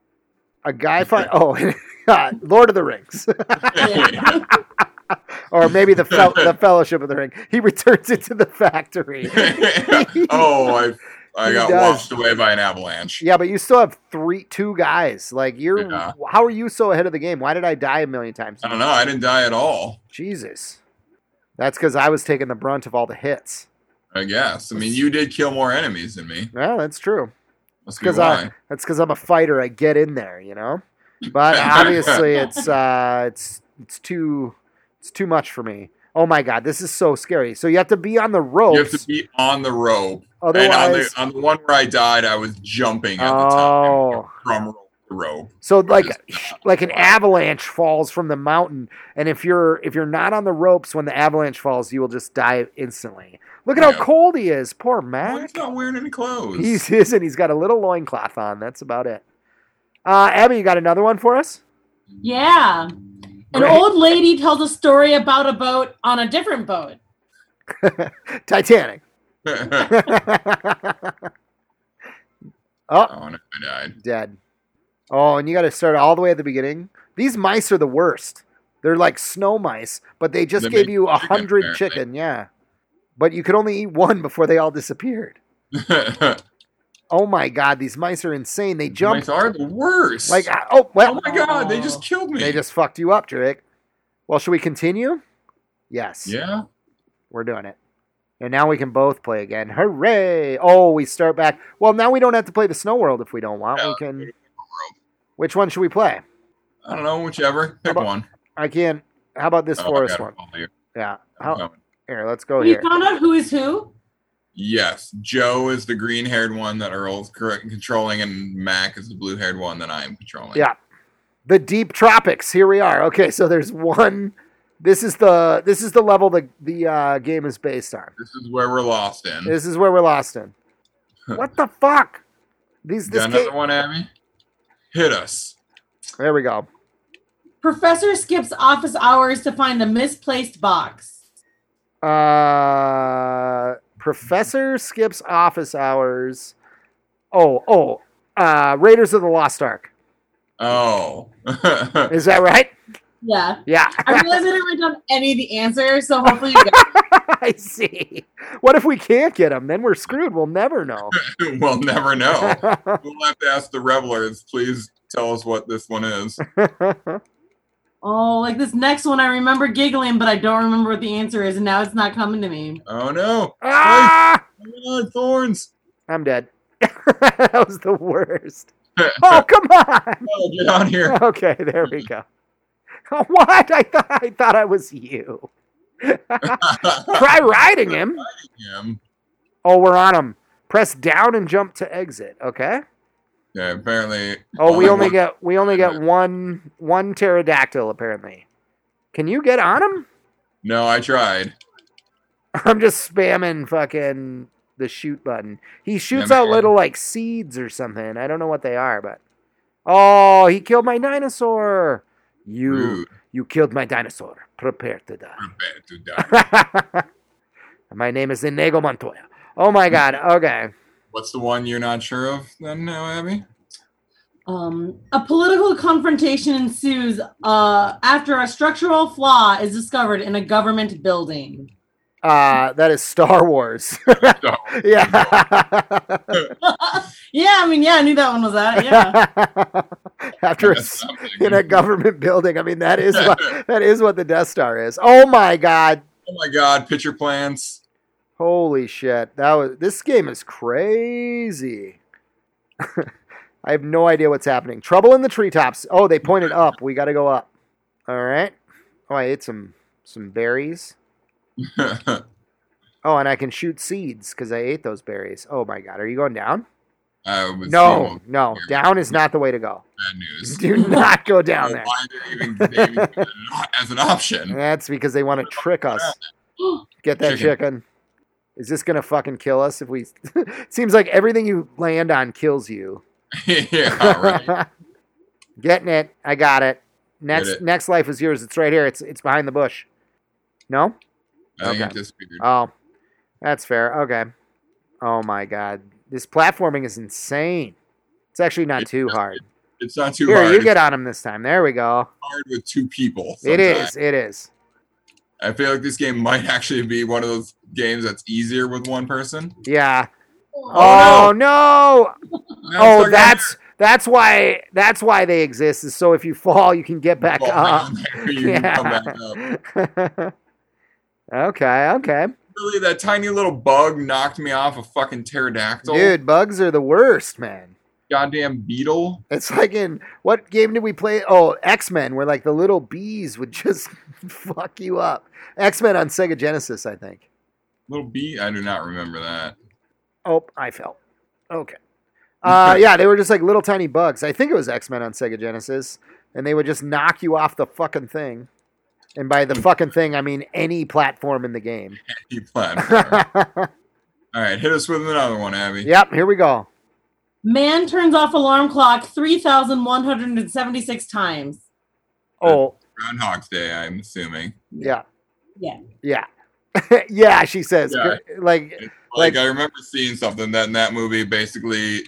Speaker 2: A guy find oh, uh, Lord of the Rings, or maybe the fel- the Fellowship of the Ring. He returns it to the factory.
Speaker 1: oh, I I
Speaker 2: He
Speaker 1: got
Speaker 2: does.
Speaker 1: washed away by an avalanche.
Speaker 2: Yeah, but you still have three, two guys. Like you're,
Speaker 1: Yeah.
Speaker 2: how are you so ahead of the game? Why did I die a million times?
Speaker 1: I don't know. I didn't die at all.
Speaker 2: Jesus, that's because I was taking the brunt of all the hits.
Speaker 1: I guess. I mean, you did kill more enemies than me.
Speaker 2: Well, that's true.
Speaker 1: Must be
Speaker 2: Because
Speaker 1: why.
Speaker 2: I that's because I'm a fighter. I get in there, you know. But obviously, it's uh, it's it's too it's too much for me. Oh my god, this is so scary. So you have to be on the ropes.
Speaker 1: You have to be on the rope. And on
Speaker 2: Otherwise,
Speaker 1: the, on the one where I died, I was jumping at the
Speaker 2: Oh.
Speaker 1: time from rope to rope.
Speaker 2: so like
Speaker 1: Just-
Speaker 2: like an avalanche falls from the mountain, and if you're if you're not on the ropes when the avalanche falls, you will just die instantly. Look at
Speaker 1: Yeah.
Speaker 2: how cold he is, poor
Speaker 1: Oh,
Speaker 2: Mac.
Speaker 1: he's not wearing any clothes.
Speaker 2: He's isn't. He's got a little loincloth on. That's about it. Uh, Abby, you got another one for us?
Speaker 3: Yeah. An
Speaker 2: Great.
Speaker 3: old lady tells a story about a boat on a different boat.
Speaker 2: Titanic.
Speaker 1: oh,
Speaker 2: Oh,
Speaker 1: no, I died.
Speaker 2: dead. Oh, and you got to start all the way at the beginning. These mice are the worst. They're like snow mice, but they just
Speaker 1: They
Speaker 2: gave
Speaker 1: make
Speaker 2: you a
Speaker 1: chicken,
Speaker 2: hundred
Speaker 1: apparently.
Speaker 2: chicken. Yeah, but you could only eat one before they all disappeared. Oh my god, these mice are insane. They jump
Speaker 1: Mice are the worst.
Speaker 2: like uh, oh well.
Speaker 1: oh my god, they just killed me.
Speaker 2: They just fucked you up, Drake. Well, should we continue? Yes.
Speaker 1: yeah.
Speaker 2: We're doing it. And now we can both play again. Hooray! Oh, we start back. Well, now we don't have to play the Snow World if we don't want.
Speaker 1: Yeah,
Speaker 2: We can. Which one should we play?
Speaker 1: I don't know, whichever. Pick
Speaker 2: about-
Speaker 1: one.
Speaker 2: I can't. How about this
Speaker 1: Oh, I
Speaker 2: forest
Speaker 1: gotta
Speaker 2: one?
Speaker 1: follow you.
Speaker 2: Yeah.
Speaker 1: I'm
Speaker 2: How,
Speaker 1: coming.
Speaker 2: here, let's go
Speaker 3: You
Speaker 2: here.
Speaker 3: found out who is who?
Speaker 1: Yes, Joe is the green-haired one that Earl's correct controlling, and Mac is the blue-haired one that I am controlling.
Speaker 2: Yeah. The deep tropics. Here we are. Okay, so there's one. This is the this is the level the the uh, game is based on.
Speaker 1: This is where we're lost in.
Speaker 2: This is where we're lost in. What the fuck? These this
Speaker 1: Got another
Speaker 2: game.
Speaker 1: one, Abby? Hit us.
Speaker 2: There we go.
Speaker 3: Professor skips office hours to find a misplaced box.
Speaker 2: Uh, Professor skips office hours. Oh, oh, uh, Raiders of the Lost Ark.
Speaker 1: Oh.
Speaker 2: Is that right?
Speaker 3: Yeah.
Speaker 2: Yeah.
Speaker 3: I realized I didn't write down any of the answers, so hopefully you get it.
Speaker 2: I see. What if we can't get them? Then we're screwed. We'll never know.
Speaker 1: We'll never know. We'll have to ask the revelers. Please tell us what this one is.
Speaker 3: Oh, like this next one, I remember giggling, but I don't remember what the answer is, and now it's not coming to me.
Speaker 1: Oh, no.
Speaker 2: Ah!
Speaker 1: Oh, thorns.
Speaker 2: I'm dead. That was the worst. Oh, come on.
Speaker 1: Oh, get on here.
Speaker 2: Okay, there we go. What? I thought I thought I was you. Try riding him.
Speaker 1: Him.
Speaker 2: Oh, we're on him. Press down and jump to exit. Okay.
Speaker 1: Yeah, apparently.
Speaker 2: Oh, we only
Speaker 1: one-
Speaker 2: get we only get one one pterodactyl apparently. Can you get on him?
Speaker 1: No, I tried.
Speaker 2: I'm just spamming fucking the shoot button. He shoots
Speaker 1: Yeah,
Speaker 2: out
Speaker 1: man.
Speaker 2: little like seeds or something. I don't know what they are, but oh, he killed my dinosaur. You
Speaker 1: Rude.
Speaker 2: you killed my dinosaur. Prepare to die.
Speaker 1: Prepare to die.
Speaker 2: My name is Inigo Montoya. Oh my god. Okay.
Speaker 1: What's the one you're not sure of then now, Abby?
Speaker 3: Um, a political confrontation ensues uh, after a structural flaw is discovered in a government building.
Speaker 2: Uh, that is Star Wars.
Speaker 1: No.
Speaker 2: Yeah.
Speaker 3: Yeah, I mean, yeah, I knew that one was that. Yeah.
Speaker 2: After a,
Speaker 1: That's something.
Speaker 2: in a government building. I mean, that is what that is what the Death Star is. Oh my god.
Speaker 1: Oh my god, picture plants.
Speaker 2: Holy shit. That was this game is crazy. I have no idea what's happening. Trouble in the treetops. Oh, they pointed up. We got to go up. All right. Oh, I ate some some berries. Oh, and I can shoot seeds because I ate those berries. Oh my god, are you going down?
Speaker 1: I was
Speaker 2: No,
Speaker 1: seeing
Speaker 2: no. Down is not the way to go.
Speaker 1: bad news.
Speaker 2: Do not go down there.
Speaker 1: Why did they even, they even put it as an option?
Speaker 2: That's because they want to trick us. Get that chicken.
Speaker 1: Chicken.
Speaker 2: Is this gonna fucking kill us if we? Seems like everything you land on kills you.
Speaker 1: Yeah, right.
Speaker 2: Getting it. I got it. Next
Speaker 1: it.
Speaker 2: next life is yours. It's right here. It's it's behind the bush. No?
Speaker 1: I think
Speaker 2: Okay.
Speaker 1: it disappeared.
Speaker 2: Oh. That's fair. Okay. Oh my god. This platforming is insane. It's actually not too hard.
Speaker 1: It's not too
Speaker 2: Here,
Speaker 1: hard.
Speaker 2: you get on him this time. There we go.
Speaker 1: It's hard with two people.
Speaker 2: It is.
Speaker 1: sometimes.
Speaker 2: It is.
Speaker 1: I feel like this game might actually be one of those games that's easier with one person.
Speaker 2: Yeah.
Speaker 1: Oh,
Speaker 2: Oh, no.
Speaker 1: Now
Speaker 2: Oh,
Speaker 1: it's like
Speaker 2: that's that's why that's why they exist. Is so if you fall, you can get back
Speaker 1: Fall
Speaker 2: up.
Speaker 1: down there, you can come back up.
Speaker 2: Okay, okay.
Speaker 1: Really, that tiny little bug knocked me off a fucking pterodactyl.
Speaker 2: Dude, bugs are the worst, man.
Speaker 1: Goddamn beetle.
Speaker 2: It's like in what game did we play? Oh, X-Men, where like the little bees would just fuck you up. X-Men on Sega Genesis, I think.
Speaker 1: Little bee? I do not remember that.
Speaker 2: Oh, I fell. Okay. Uh, yeah, they were just like little tiny bugs. I think it was X-Men on Sega Genesis, and they would just knock you off the fucking thing. And by the fucking thing, I mean any platform in the game.
Speaker 1: Any platform. All right, hit us with another one, Abby.
Speaker 2: Yep, here we go.
Speaker 3: Man turns off alarm clock three thousand one hundred seventy-six times.
Speaker 2: Oh,
Speaker 1: Groundhog's Day, I'm assuming.
Speaker 2: yeah.
Speaker 3: Yeah.
Speaker 2: Yeah. Yeah, she says.
Speaker 1: Yeah.
Speaker 2: Like,
Speaker 1: Like,
Speaker 2: Like-
Speaker 1: I remember seeing something that in that movie, basically,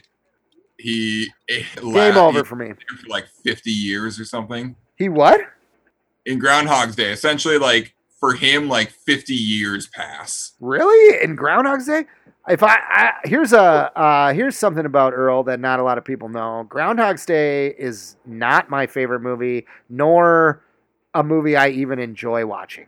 Speaker 1: he ate
Speaker 2: game over for me.
Speaker 1: for like fifty years or something.
Speaker 2: He what?
Speaker 1: In Groundhog's Day, essentially, like for him, like fifty years pass.
Speaker 2: Really? In Groundhog's Day? If I, I here's a uh, here's something about Earl that not a lot of people know. Groundhog's Day is not my favorite movie, nor a movie I even enjoy watching.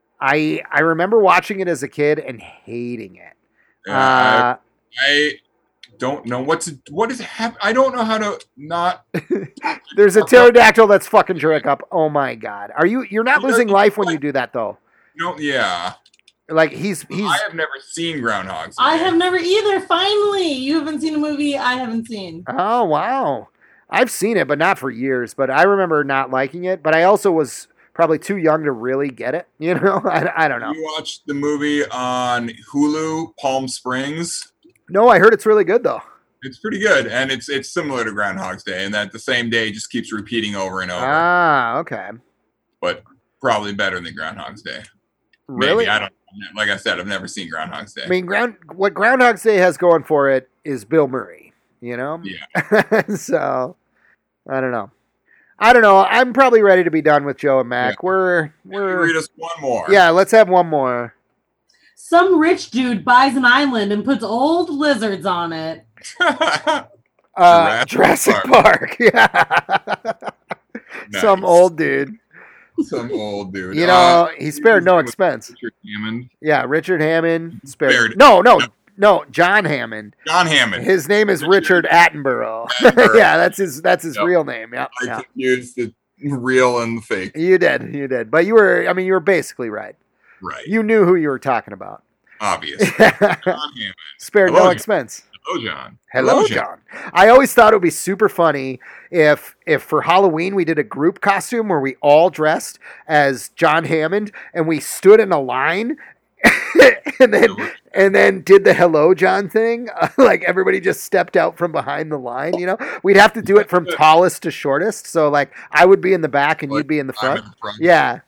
Speaker 2: I I remember watching it as a kid and hating it.
Speaker 1: Yeah,
Speaker 2: Uh,
Speaker 1: I, I don't know what's what is hap- I don't know how to not.
Speaker 2: there's a pterodactyl that's fucking Drake up. Oh my god, are you? You're not
Speaker 1: You know,
Speaker 2: losing
Speaker 1: you
Speaker 2: life when
Speaker 1: know
Speaker 2: you do that though.
Speaker 1: No, yeah.
Speaker 2: Like he's he's.
Speaker 1: I have never seen Groundhog's Day.
Speaker 3: I have never either. Finally, you haven't seen a movie I haven't seen.
Speaker 2: Oh wow, I've seen it, but not for years. But I remember not liking it. But I also was probably too young to really get it. You know, I, I don't know.
Speaker 1: You watched the movie on Hulu, Palm Springs.
Speaker 2: No, I heard it's really good though.
Speaker 1: It's pretty good, and it's it's similar to Groundhog's Day, in that the same day just keeps repeating over and over.
Speaker 2: Ah, okay.
Speaker 1: But probably better than Groundhog's Day.
Speaker 2: Really?
Speaker 1: Maybe I don't. Like I said, I've never seen Groundhog's Day.
Speaker 2: I mean, ground what Groundhog's Day has going for it is Bill Murray. You know.
Speaker 1: Yeah.
Speaker 2: So I don't know. I don't know. I'm probably ready to be done with Joe and Mac.
Speaker 1: Yeah.
Speaker 2: We're
Speaker 1: Maybe
Speaker 2: we're
Speaker 1: read us one more.
Speaker 2: yeah. Let's have one more.
Speaker 3: Some rich dude buys an island and puts old lizards on it.
Speaker 2: Uh,
Speaker 1: Jurassic
Speaker 2: Jurassic
Speaker 1: Park.
Speaker 2: Park. Yeah. Some
Speaker 1: Nice.
Speaker 2: old dude.
Speaker 1: Some old dude.
Speaker 2: You know,
Speaker 1: Uh,
Speaker 2: he spared no expense.
Speaker 1: Richard Hammond.
Speaker 2: Yeah, Richard Hammond spared.
Speaker 1: Spared-
Speaker 2: No, no, no. John Hammond.
Speaker 1: John Hammond.
Speaker 2: His name is Richard,
Speaker 1: Richard
Speaker 2: Attenborough.
Speaker 1: Attenborough.
Speaker 2: Yeah, that's his. That's his
Speaker 1: Yep.
Speaker 2: real name. Yeah,
Speaker 1: I
Speaker 2: yeah.
Speaker 1: confused the real and the fake.
Speaker 2: You did. You did. But you were. I mean, you were basically right.
Speaker 1: Right.
Speaker 2: You knew who you were talking about.
Speaker 1: Obvious. John Hammond.
Speaker 2: Spared
Speaker 1: Hello,
Speaker 2: no
Speaker 1: John.
Speaker 2: expense.
Speaker 1: Hello, John.
Speaker 2: Hello, John. I always thought it would be super funny if, if for Halloween we did a group costume where we all dressed as John Hammond and we stood in a line and then and then did the Hello, John thing. Like everybody just stepped out from behind the line. You know, we'd have to do it from tallest to shortest. So like I would be in the back and
Speaker 1: Like,
Speaker 2: you'd be in the
Speaker 1: I'm
Speaker 2: front.
Speaker 1: in the front.
Speaker 2: Yeah,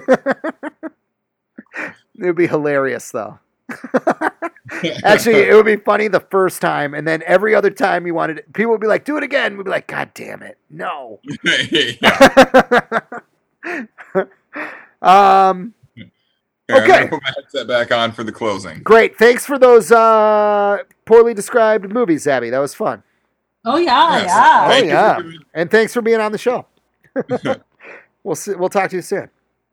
Speaker 2: it would be hilarious though. Actually, it would be funny the first time, and then every other time you wanted it, people would be like, "Do it again." We'd be like, "God damn it, no."
Speaker 1: yeah.
Speaker 2: um,
Speaker 1: Here, I'm
Speaker 2: Okay.
Speaker 1: gonna put my headset back on for the closing.
Speaker 2: great. Thanks for those uh, poorly described movies, Abby. That was fun,
Speaker 3: Oh yeah,
Speaker 1: Yes.
Speaker 3: yeah.
Speaker 1: Thank
Speaker 2: Oh,
Speaker 1: you
Speaker 2: yeah.
Speaker 1: for giving-
Speaker 2: and thanks for being on the show. we'll see, we'll talk to you soon.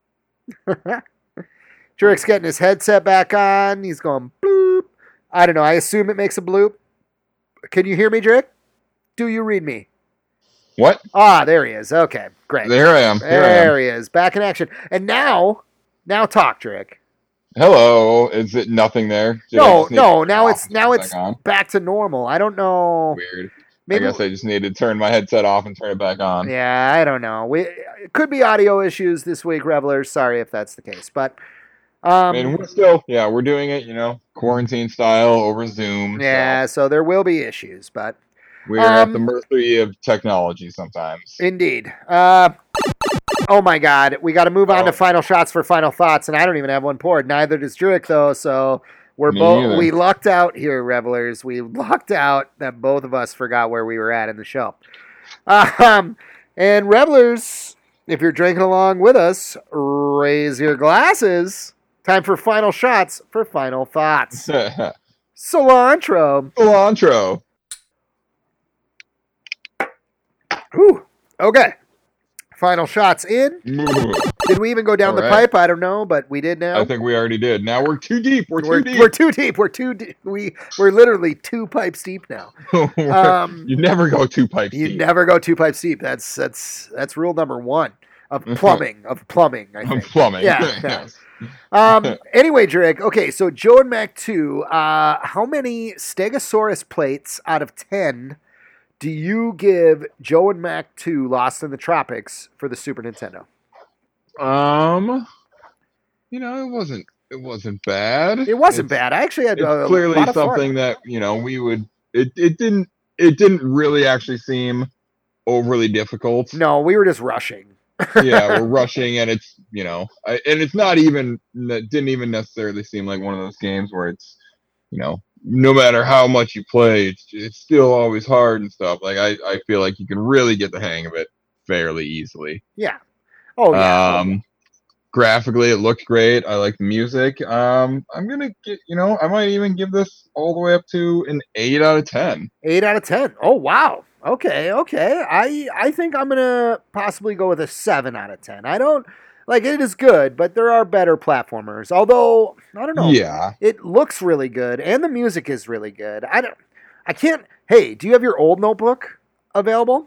Speaker 2: Jurik's getting his headset back on. He's going bloop. I don't know. I assume it makes a bloop. Can you hear me, Jurik? Do you read me?
Speaker 4: What?
Speaker 2: Ah, there he is. Okay, great.
Speaker 4: There I am. Here I am.
Speaker 2: There he is, back in action. And now, now talk, Jurik.
Speaker 4: Hello. Is it nothing there? Did I
Speaker 2: No,
Speaker 4: just need
Speaker 2: no.
Speaker 4: to turn
Speaker 2: Now
Speaker 4: it
Speaker 2: it's
Speaker 4: off and
Speaker 2: now
Speaker 4: turn it
Speaker 2: it's
Speaker 4: back on?
Speaker 2: back to normal. I don't know.
Speaker 4: Weird.
Speaker 2: Maybe.
Speaker 4: I guess I just need to turn my headset off and turn it back on.
Speaker 2: Yeah, I don't know. We it could be audio issues this week, revelers. Sorry if that's the case, but um,
Speaker 4: And we're still, yeah, we're doing it, you know, quarantine style over Zoom. so
Speaker 2: yeah. So there will be issues, but
Speaker 4: we're at
Speaker 2: Um,
Speaker 4: the mercy of technology sometimes.
Speaker 2: indeed. Uh, oh my God, we got to move on
Speaker 4: Oh.
Speaker 2: to final shots for final thoughts, and I don't even have one poured. Neither does Jurik though. So we're
Speaker 4: Me
Speaker 2: both
Speaker 4: neither.
Speaker 2: we lucked out here, revelers. We lucked out that both of us forgot where we were at in the show. Um, and revelers, if you're drinking along with us, raise your glasses. Time for final shots for final thoughts. Cilantro.
Speaker 4: Cilantro.
Speaker 2: Whew. Okay. Final shots in. Did we even go down
Speaker 4: All
Speaker 2: the
Speaker 4: right.
Speaker 2: pipe? I don't know, but we did now.
Speaker 4: I think we already did. Now we're too deep. We're too
Speaker 2: we're,
Speaker 4: deep.
Speaker 2: we're too deep. We're too deep. We we're literally two pipes deep now. Um,
Speaker 4: you never go two pipes
Speaker 2: You
Speaker 4: deep.
Speaker 2: never go two pipes deep. That's that's that's rule number one of plumbing. of plumbing, I
Speaker 4: I'm
Speaker 2: think.
Speaker 4: plumbing.
Speaker 2: Yeah,
Speaker 4: Yes.
Speaker 2: Um. Anyway, Drake. Okay, so Joe and Mac two. Uh, how many Stegosaurus plates out of ten do you give Joe and Mac two Lost in the Tropics for the Super Nintendo?
Speaker 4: Um, you know, it wasn't. It wasn't bad.
Speaker 2: It wasn't
Speaker 4: It's-
Speaker 2: bad. I actually had
Speaker 4: It's
Speaker 2: a,
Speaker 4: clearly
Speaker 2: lot of fun.
Speaker 4: something that you know we would. It it didn't. It didn't really actually seem overly difficult.
Speaker 2: No, we were just rushing.
Speaker 4: Yeah, we're rushing, and it's you know, I, and it's not even. It didn't even necessarily seem like one of those games where it's, you know, no matter how much you play, it's it's still always hard and stuff. Like I I feel like you can really get the hang of it fairly easily.
Speaker 2: Yeah. Oh yeah.
Speaker 4: Um, graphically, it looked great. I like the music. Um, I'm gonna get, you know, I might even give this all the way up to an eight out of ten.
Speaker 2: Eight out of ten. Oh wow. Okay, okay. I I think I'm gonna possibly go with a seven out of ten. I don't like it is good, but there are better platformers. Although I don't know.
Speaker 4: Yeah.
Speaker 2: It looks really good, and the music is really good. I don't. I can't. Hey, do you have your old notebook available?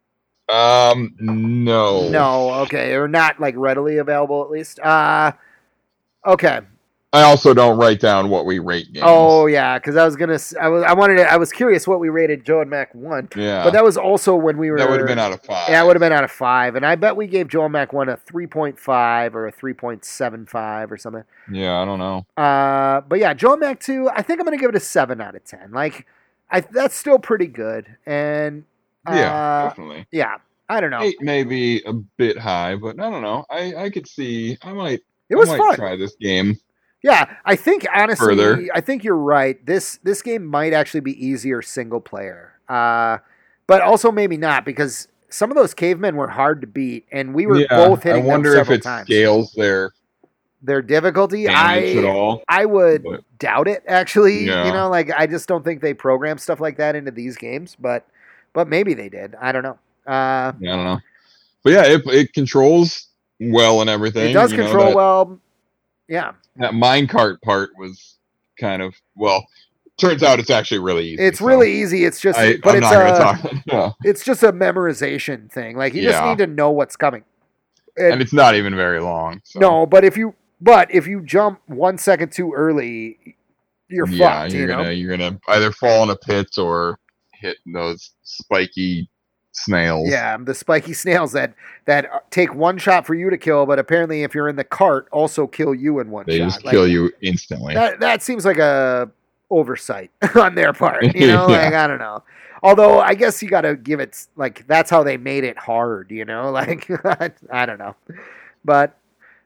Speaker 4: Um, no.
Speaker 2: No. Okay, or not like readily available at least. Uh okay.
Speaker 4: I also don't write down what we rate games.
Speaker 2: Oh yeah, because I was gonna. s- I was. I wanted. To, I was curious what we rated Joe and Mac one.
Speaker 4: yeah.
Speaker 2: But that was also when we were.
Speaker 4: That would have been out of five.
Speaker 2: Yeah, it would have been out of five, and I bet we gave Joe and Mac one a three point five or a three point seven five or something.
Speaker 4: Yeah, I don't know.
Speaker 2: Uh, but yeah, Joe and Mac two, I think I'm gonna give it a seven out of ten. Like, I that's still pretty good, and uh,
Speaker 4: Yeah, definitely.
Speaker 2: yeah, I don't know.
Speaker 4: Eight may be a bit high, but I don't know. I I could see. I might.
Speaker 2: It was
Speaker 4: I might
Speaker 2: fun.
Speaker 4: Try this game.
Speaker 2: Yeah, I think honestly,
Speaker 4: Further.
Speaker 2: I think you're right. This this game might actually be easier single player, uh, but also maybe not because some of those cavemen were hard to beat, and we were
Speaker 4: Yeah,
Speaker 2: both hitting
Speaker 4: I wonder
Speaker 2: them
Speaker 4: if
Speaker 2: several
Speaker 4: it
Speaker 2: times.
Speaker 4: scales their
Speaker 2: Their difficulty,
Speaker 4: damage
Speaker 2: I
Speaker 4: at all.
Speaker 2: I would
Speaker 4: But-
Speaker 2: doubt it. Actually,
Speaker 4: Yeah.
Speaker 2: you know, like I just don't think they program stuff like that into these games, but but maybe they did. I don't know. Uh,
Speaker 4: Yeah, I don't know. But yeah, it it controls well and everything.
Speaker 2: it does
Speaker 4: you know,
Speaker 2: control
Speaker 4: that,
Speaker 2: well. Yeah,
Speaker 4: That minecart part was kind of well. Turns out it's actually really easy.
Speaker 2: it's
Speaker 4: so
Speaker 2: really easy. It's just,
Speaker 4: I,
Speaker 2: but
Speaker 4: I'm
Speaker 2: it's
Speaker 4: not
Speaker 2: a,
Speaker 4: gonna talk. Yeah.
Speaker 2: it's just a memorization thing. Like you just
Speaker 4: Yeah.
Speaker 2: need to know what's coming.
Speaker 4: And it's not even very long. So.
Speaker 2: No, but if you but if you jump one second too early, you're
Speaker 4: yeah,
Speaker 2: fucked.
Speaker 4: you're
Speaker 2: You know.
Speaker 4: gonna you're gonna either fall in a pit or hit those spiky snails.
Speaker 2: Yeah, the spiky snails that that take one shot for you to kill, but apparently if you're in the cart, also kill you in one
Speaker 4: They
Speaker 2: shot.
Speaker 4: just
Speaker 2: Like,
Speaker 4: kill you instantly.
Speaker 2: That that seems like a oversight on their part. You know,
Speaker 4: Yeah.
Speaker 2: like I don't know. Although I guess you got to give it like that's how they made it hard. You know, like I don't know, but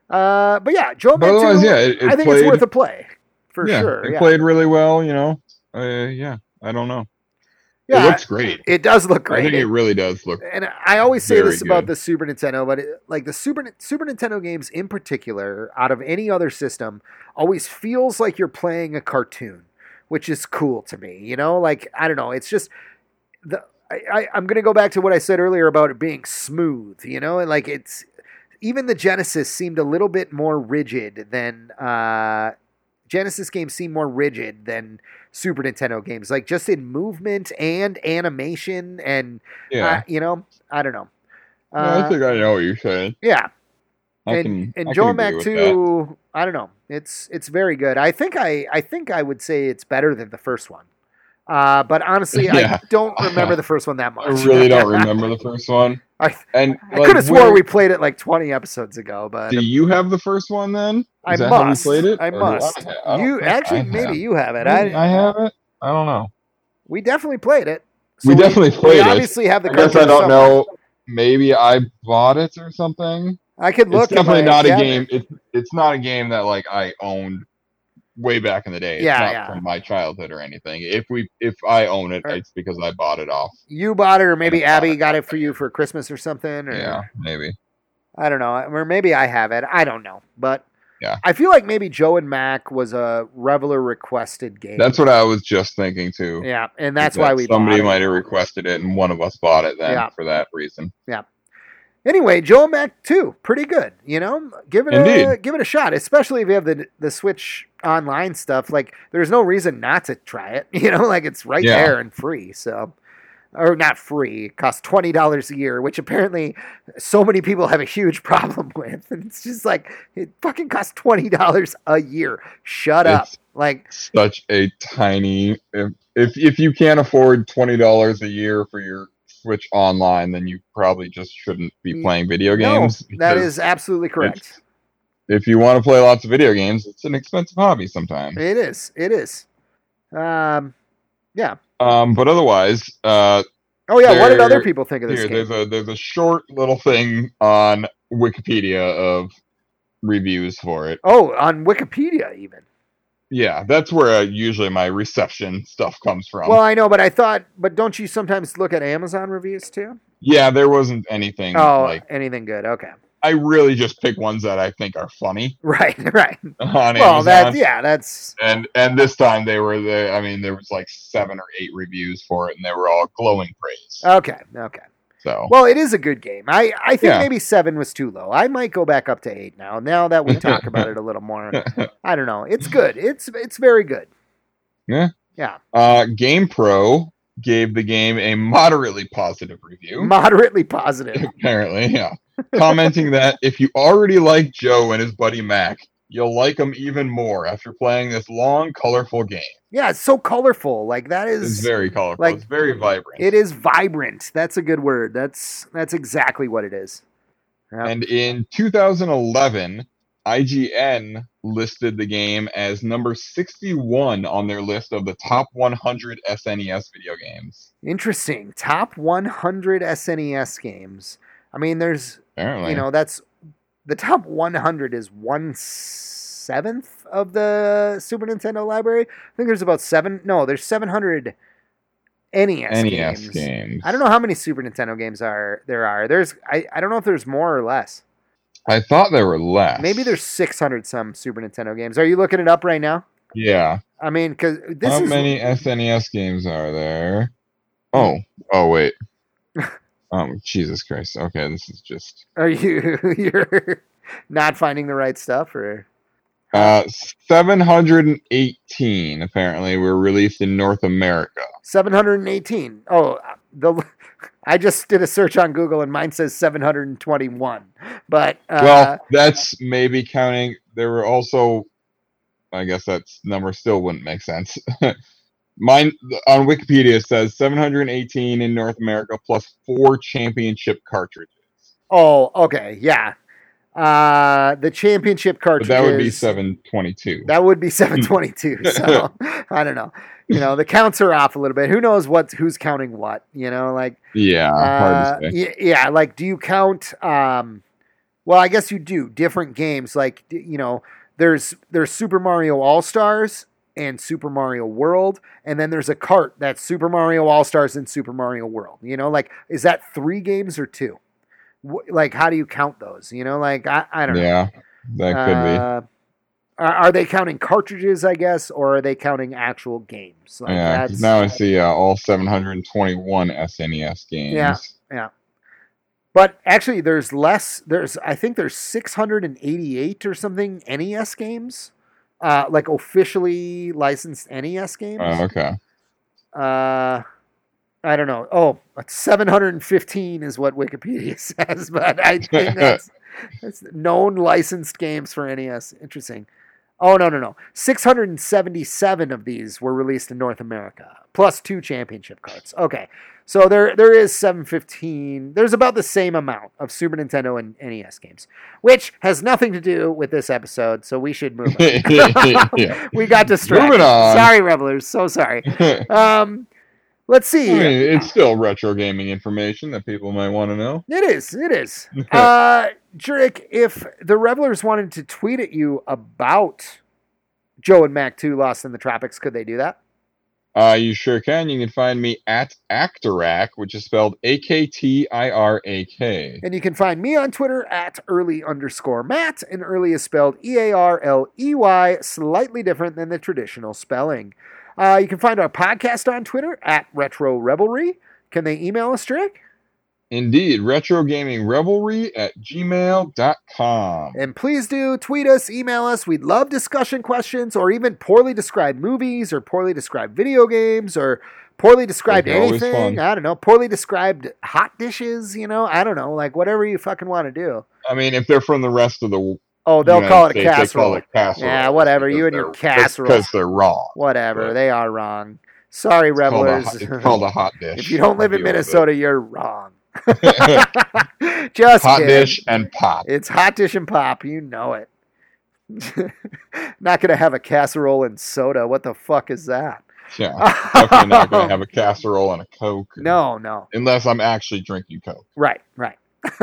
Speaker 2: uh, but yeah, Joe
Speaker 4: But otherwise, yeah, it, it
Speaker 2: I think
Speaker 4: played,
Speaker 2: it's worth a play for
Speaker 4: yeah,
Speaker 2: sure.
Speaker 4: It
Speaker 2: Yeah,
Speaker 4: played really well. You know, uh, yeah. I don't know.
Speaker 2: yeah,
Speaker 4: it looks great.
Speaker 2: It does look
Speaker 4: I
Speaker 2: great.
Speaker 4: think it really does look.
Speaker 2: And I always say
Speaker 4: Very
Speaker 2: this about
Speaker 4: good.
Speaker 2: the Super Nintendo, but it, like the Super Super Nintendo games in particular, out of any other system, always feels like you're playing a cartoon, which is cool to me. You know, like I don't know, it's just the I, I I'm gonna go back to what I said earlier about it being smooth. You know, and like it's even the Genesis seemed a little bit more rigid than uh, Genesis games seem more rigid than Super Nintendo games, like just in movement and animation and
Speaker 4: Yeah,
Speaker 2: uh, you know, I don't know.
Speaker 4: Yeah,
Speaker 2: Uh,
Speaker 4: I think I know what you're saying.
Speaker 2: yeah,
Speaker 4: I
Speaker 2: and
Speaker 4: can.
Speaker 2: and
Speaker 4: I
Speaker 2: Joe
Speaker 4: can agree
Speaker 2: Mac
Speaker 4: with
Speaker 2: two. I don't know. It's it's very good. I think I I think I would say it's better than the first one. Uh, but honestly,
Speaker 4: Yeah.
Speaker 2: I don't remember the first one that
Speaker 4: that.
Speaker 2: much.
Speaker 4: I really don't remember the first one.
Speaker 2: I,
Speaker 4: And
Speaker 2: I
Speaker 4: like,
Speaker 2: could have swore
Speaker 4: where-
Speaker 2: we played it like twenty episodes ago, but
Speaker 4: Do you have the first one then?
Speaker 2: I
Speaker 4: Is that how we
Speaker 2: must.
Speaker 4: played it?
Speaker 2: I
Speaker 4: Or do
Speaker 2: must.
Speaker 4: I- I don't
Speaker 2: You
Speaker 4: think I
Speaker 2: actually
Speaker 4: have.
Speaker 2: maybe you have it.
Speaker 4: Maybe
Speaker 2: I
Speaker 4: I have it. I don't know.
Speaker 2: we definitely played it.
Speaker 4: We definitely played
Speaker 2: we
Speaker 4: it.
Speaker 2: obviously have the
Speaker 4: I guess I
Speaker 2: cartridge
Speaker 4: don't
Speaker 2: somewhere.
Speaker 4: know. Maybe I bought it or something.
Speaker 2: I could look.
Speaker 4: It's definitely
Speaker 2: in my
Speaker 4: not a
Speaker 2: cabinet.
Speaker 4: game. It's it's not a game that like I owned way back in the day. It's
Speaker 2: Yeah,
Speaker 4: not
Speaker 2: yeah.
Speaker 4: from my childhood or anything. If we if I own it,
Speaker 2: Or-
Speaker 4: it's because I bought it off.
Speaker 2: You bought it, or maybe
Speaker 4: I bought
Speaker 2: Abby
Speaker 4: it.
Speaker 2: got it for you for Christmas or something. Or,
Speaker 4: Yeah, maybe.
Speaker 2: I don't know. Or maybe I have it. I don't know. But
Speaker 4: Yeah.
Speaker 2: I feel like maybe Joe and Mac was a Reveler requested game.
Speaker 4: That's what I was just thinking too.
Speaker 2: Yeah, and that's
Speaker 4: is
Speaker 2: why
Speaker 4: that
Speaker 2: we
Speaker 4: somebody
Speaker 2: bought it.
Speaker 4: might have requested it, and one of us bought it then
Speaker 2: Yeah.
Speaker 4: for that reason.
Speaker 2: Anyway, Joe and Mac two, pretty good. You know, give it a
Speaker 4: Indeed.
Speaker 2: give it a shot, especially if you have the the Switch online stuff. Like, there's no reason not to try it. You know, like it's right
Speaker 4: Yeah.
Speaker 2: there and free. So, or not free, it costs twenty dollars a year, which apparently so many people have a huge problem with. And it's just like it fucking costs twenty dollars a year. Shut up.
Speaker 4: It's
Speaker 2: Like,
Speaker 4: such a tiny. If if, if you can't afford twenty dollars a year for your Switch online, then you probably just shouldn't be
Speaker 2: Mm,
Speaker 4: playing video
Speaker 2: no,
Speaker 4: games.
Speaker 2: that
Speaker 4: because
Speaker 2: is absolutely correct.
Speaker 4: If you want to play lots of video games, it's an expensive hobby sometimes.
Speaker 2: It is. It is. Um, yeah.
Speaker 4: Um, but otherwise, uh,
Speaker 2: Oh yeah. What did other
Speaker 4: There-
Speaker 2: people think of this
Speaker 4: here
Speaker 2: game?
Speaker 4: there's a there's a short little thing on Wikipedia of reviews for it.
Speaker 2: Oh, on Wikipedia even.
Speaker 4: Yeah, that's where uh, usually my reception stuff comes from.
Speaker 2: Well, I know, but I thought, but don't you sometimes look at Amazon reviews too?
Speaker 4: yeah, there wasn't anything
Speaker 2: Oh,
Speaker 4: like
Speaker 2: anything good? Okay,
Speaker 4: I really just pick ones that I think are funny
Speaker 2: right, right.
Speaker 4: on
Speaker 2: Well,
Speaker 4: Amazon.
Speaker 2: that yeah, that's
Speaker 4: and and this time they were the I mean there was like seven or eight reviews for it, and they were all glowing praise.
Speaker 2: okay, okay.
Speaker 4: So
Speaker 2: Well, it is a good game. I I think
Speaker 4: Yeah.
Speaker 2: maybe seven was too low. I might go back up to eight now. Now that we talk about it a little more, I don't know. It's good. It's it's very good.
Speaker 4: Yeah.
Speaker 2: Yeah.
Speaker 4: uh, GamePro gave the game a moderately positive review.
Speaker 2: Moderately positive.
Speaker 4: Apparently, yeah. Commenting that if you already like Joe and his buddy Mac, you'll like him even more after playing this long, colorful game.
Speaker 2: Yeah, it's so colorful. Like that
Speaker 4: It's
Speaker 2: is
Speaker 4: very colorful.
Speaker 2: like-
Speaker 4: it's very vibrant.
Speaker 2: it is vibrant. That's a good word. That's that's exactly what it is. Yeah.
Speaker 4: And in two thousand eleven, I G N listed the game as number sixty-one on their list of the top one hundred S N E S video games.
Speaker 2: Interesting. Top one hundred S N E S games. I mean, there's,
Speaker 4: Apparently.
Speaker 2: you know, that's the top one hundred is one seventh of the Super Nintendo library. I think there's about seven. No, there's seven hundred N E S,
Speaker 4: N E S
Speaker 2: games.
Speaker 4: games.
Speaker 2: I don't know how many Super Nintendo games are there are. There's I, I don't know if there's more or less.
Speaker 4: I thought there were less.
Speaker 2: Maybe there's six hundred some Super Nintendo games. Are you looking it up right now?
Speaker 4: Yeah.
Speaker 2: I mean, because this
Speaker 4: How
Speaker 2: is
Speaker 4: many S N E S games are there? Oh, oh wait. Um, Jesus Christ. Okay, this is just.
Speaker 2: Are you you're not finding the right stuff, or?
Speaker 4: Uh, seven hundred eighteen apparently were released in North America.
Speaker 2: seven hundred eighteen. Oh, the I just did a search on Google and mine says seven hundred twenty-one. But uh,
Speaker 4: Well, that's maybe counting. There were also, I guess that number still wouldn't make sense. Mine on Wikipedia says seven hundred eighteen in North America plus four championship cartridges.
Speaker 2: oh, okay, yeah. Uh, the championship
Speaker 4: But
Speaker 2: cartridges.
Speaker 4: that would be seven twenty-two.
Speaker 2: That would be seven twenty-two. So I don't know. You know, the counts are off a little bit. Who knows what who's counting what? You know, like
Speaker 4: Yeah,
Speaker 2: uh,
Speaker 4: hard to say.
Speaker 2: y- yeah, like do you count? Um, well, I guess you do different games. Like d- you know, there's there's Super Mario All Stars and Super Mario World, and then there's a cart that's Super Mario All Stars and Super Mario World. You know, like is that three games or two? Wh- Like how do you count those? You know, like I, I don't know.
Speaker 4: Yeah, that could be.
Speaker 2: Uh, are, are they counting cartridges, I guess, or are they counting actual games? Like
Speaker 4: Yeah, 'cause
Speaker 2: that's,
Speaker 4: now I see uh, all seven hundred twenty-one S N E S games.
Speaker 2: Yeah. But actually, there's less. There's I think there's six hundred eighty-eight or something N E S games, uh, like officially licensed N E S games.
Speaker 4: Oh, okay.
Speaker 2: Uh, I don't know. Oh, seven hundred fifteen is what Wikipedia says, but I think that's, that's known licensed games for N E S. Interesting. Oh, no, no, no. six hundred seventy-seven of these were released in North America, plus two championship cards. Okay. So there, there is seven hundred fifteen. There's about the same amount of Super Nintendo and N E S games, which has nothing to do with this episode, so we should move on.
Speaker 4: Yeah.
Speaker 2: We got distracted.
Speaker 4: Moving on.
Speaker 2: Sorry, Revelers. So sorry. Um, let's see.
Speaker 4: I mean, it's still retro gaming information that people might want to know.
Speaker 2: It is. It is. uh, Jurek, if the Revelers wanted to tweet at you about Joe and Mac two Lost in the Tropics, could they do that?
Speaker 4: Uh, you sure can. You can find me at Actorak, which is spelled A K T I R A K.
Speaker 2: And you can find me on Twitter at early underscore Matt, and early is spelled E A R L E Y, slightly different than the traditional spelling. Uh, you can find our podcast on Twitter at Retro Revelry. Can they email us, Jurek?
Speaker 4: Indeed, retro gaming revelry at gmail dot com.
Speaker 2: And please do tweet us, email us. We'd love discussion questions or even poorly described movies or poorly described video games or poorly described
Speaker 4: Those are always
Speaker 2: anything.
Speaker 4: fun.
Speaker 2: I don't know. Poorly described hot dishes, you know? I don't know. Like whatever you fucking want to do.
Speaker 4: I mean, if they're from the rest of the
Speaker 2: Oh, they'll
Speaker 4: United
Speaker 2: call it a
Speaker 4: States, they
Speaker 2: casserole.
Speaker 4: call it casserole.
Speaker 2: Yeah, whatever.
Speaker 4: because
Speaker 2: You and your
Speaker 4: they're-
Speaker 2: casserole.
Speaker 4: Because they're wrong.
Speaker 2: Whatever.
Speaker 4: But
Speaker 2: They are wrong. Sorry,
Speaker 4: It's called a
Speaker 2: revelers.
Speaker 4: hot- It's called a hot dish.
Speaker 2: If you don't live in
Speaker 4: Deal with it.
Speaker 2: Minnesota, you're wrong. Just
Speaker 4: Hot
Speaker 2: kidding.
Speaker 4: dish and pop.
Speaker 2: It's hot dish and pop. You know it. Not going to have a casserole and soda. What the fuck is that?
Speaker 4: Yeah, definitely not going to have a casserole and a Coke.
Speaker 2: No, no.
Speaker 4: Unless I'm actually drinking Coke.
Speaker 2: Right, right.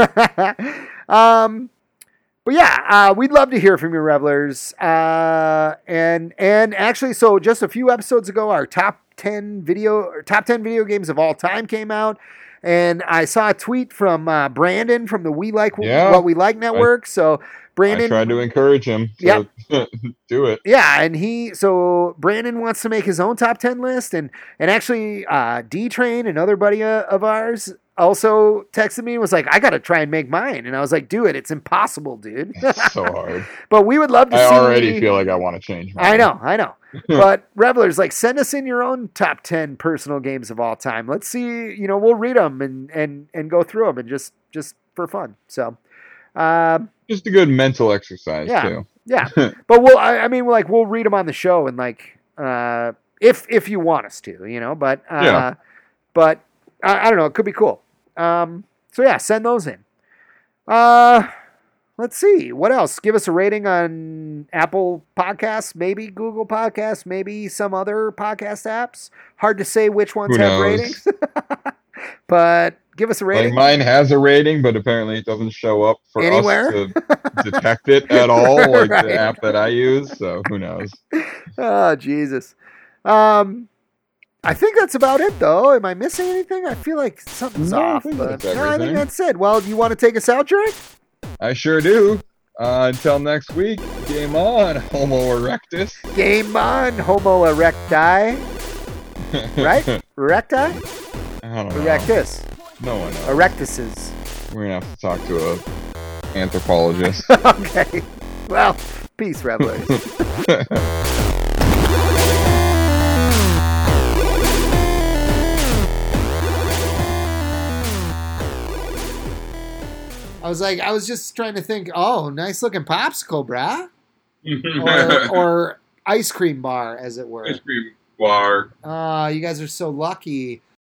Speaker 2: um, but yeah, uh, we'd love to hear from you, revelers. Uh, and and actually, so just a few episodes ago, our top ten video or top ten video games of all time came out. And I saw a tweet from uh, Brandon from the We Like
Speaker 4: Yeah.
Speaker 2: What We Like Network. So Brandon,
Speaker 4: I tried to encourage him. So do it.
Speaker 2: yeah, and he so Brandon wants to make his own top ten list, and and actually uh, D Train, another buddy uh, of ours, also texted me and was like, "I got to try and make mine," and I was like, "Do it! It's impossible, dude."
Speaker 4: It's so hard.
Speaker 2: But we would love to
Speaker 4: I
Speaker 2: see.
Speaker 4: already feel like I want to change mine.
Speaker 2: I know, I know. But revelers, like, send us in your own top ten personal games of all time. Let's see. You know, we'll read them and and and go through them and just just for fun. So. Um,
Speaker 4: Just a good mental exercise,
Speaker 2: Yeah.
Speaker 4: too.
Speaker 2: Yeah, but we'll. I, I mean, like we'll read them on the show, and like, uh, if if you want us to, you know. But uh,
Speaker 4: Yeah.
Speaker 2: but I, I don't know. It could be cool. Um, so yeah, send those in. Uh, let's see what else. Give us a rating on Apple Podcasts, maybe Google Podcasts, maybe some other podcast apps. Hard to say which ones
Speaker 4: Who
Speaker 2: have
Speaker 4: knows?
Speaker 2: ratings, but Give us a
Speaker 4: Like
Speaker 2: rating.
Speaker 4: mine has a rating, but apparently it doesn't show up for
Speaker 2: Anywhere?
Speaker 4: us to detect it at all, like
Speaker 2: Right.
Speaker 4: the app that I use. So who knows?
Speaker 2: Oh, Jesus. Um, I think that's about it, though. Am I missing anything? I feel like something's
Speaker 4: No, I
Speaker 2: off.
Speaker 4: think
Speaker 2: But
Speaker 4: that's
Speaker 2: no, I think
Speaker 4: everything.
Speaker 2: that's it. Well, do you want to take us out, Drake?
Speaker 4: I sure do. Uh, until next week, game on, Homo erectus.
Speaker 2: Game on, Homo erecti. Right? Erecti?
Speaker 4: I don't know.
Speaker 2: Erectus.
Speaker 4: No one knows.
Speaker 2: Erectuses.
Speaker 4: We're gonna have to talk to a anthropologist.
Speaker 2: Okay. Well, peace, revelers. I was like, I was just trying to think, oh, nice looking popsicle, brah. Or, or ice cream bar, as it were.
Speaker 1: Ice cream bar.
Speaker 2: Ah, you guys are so lucky.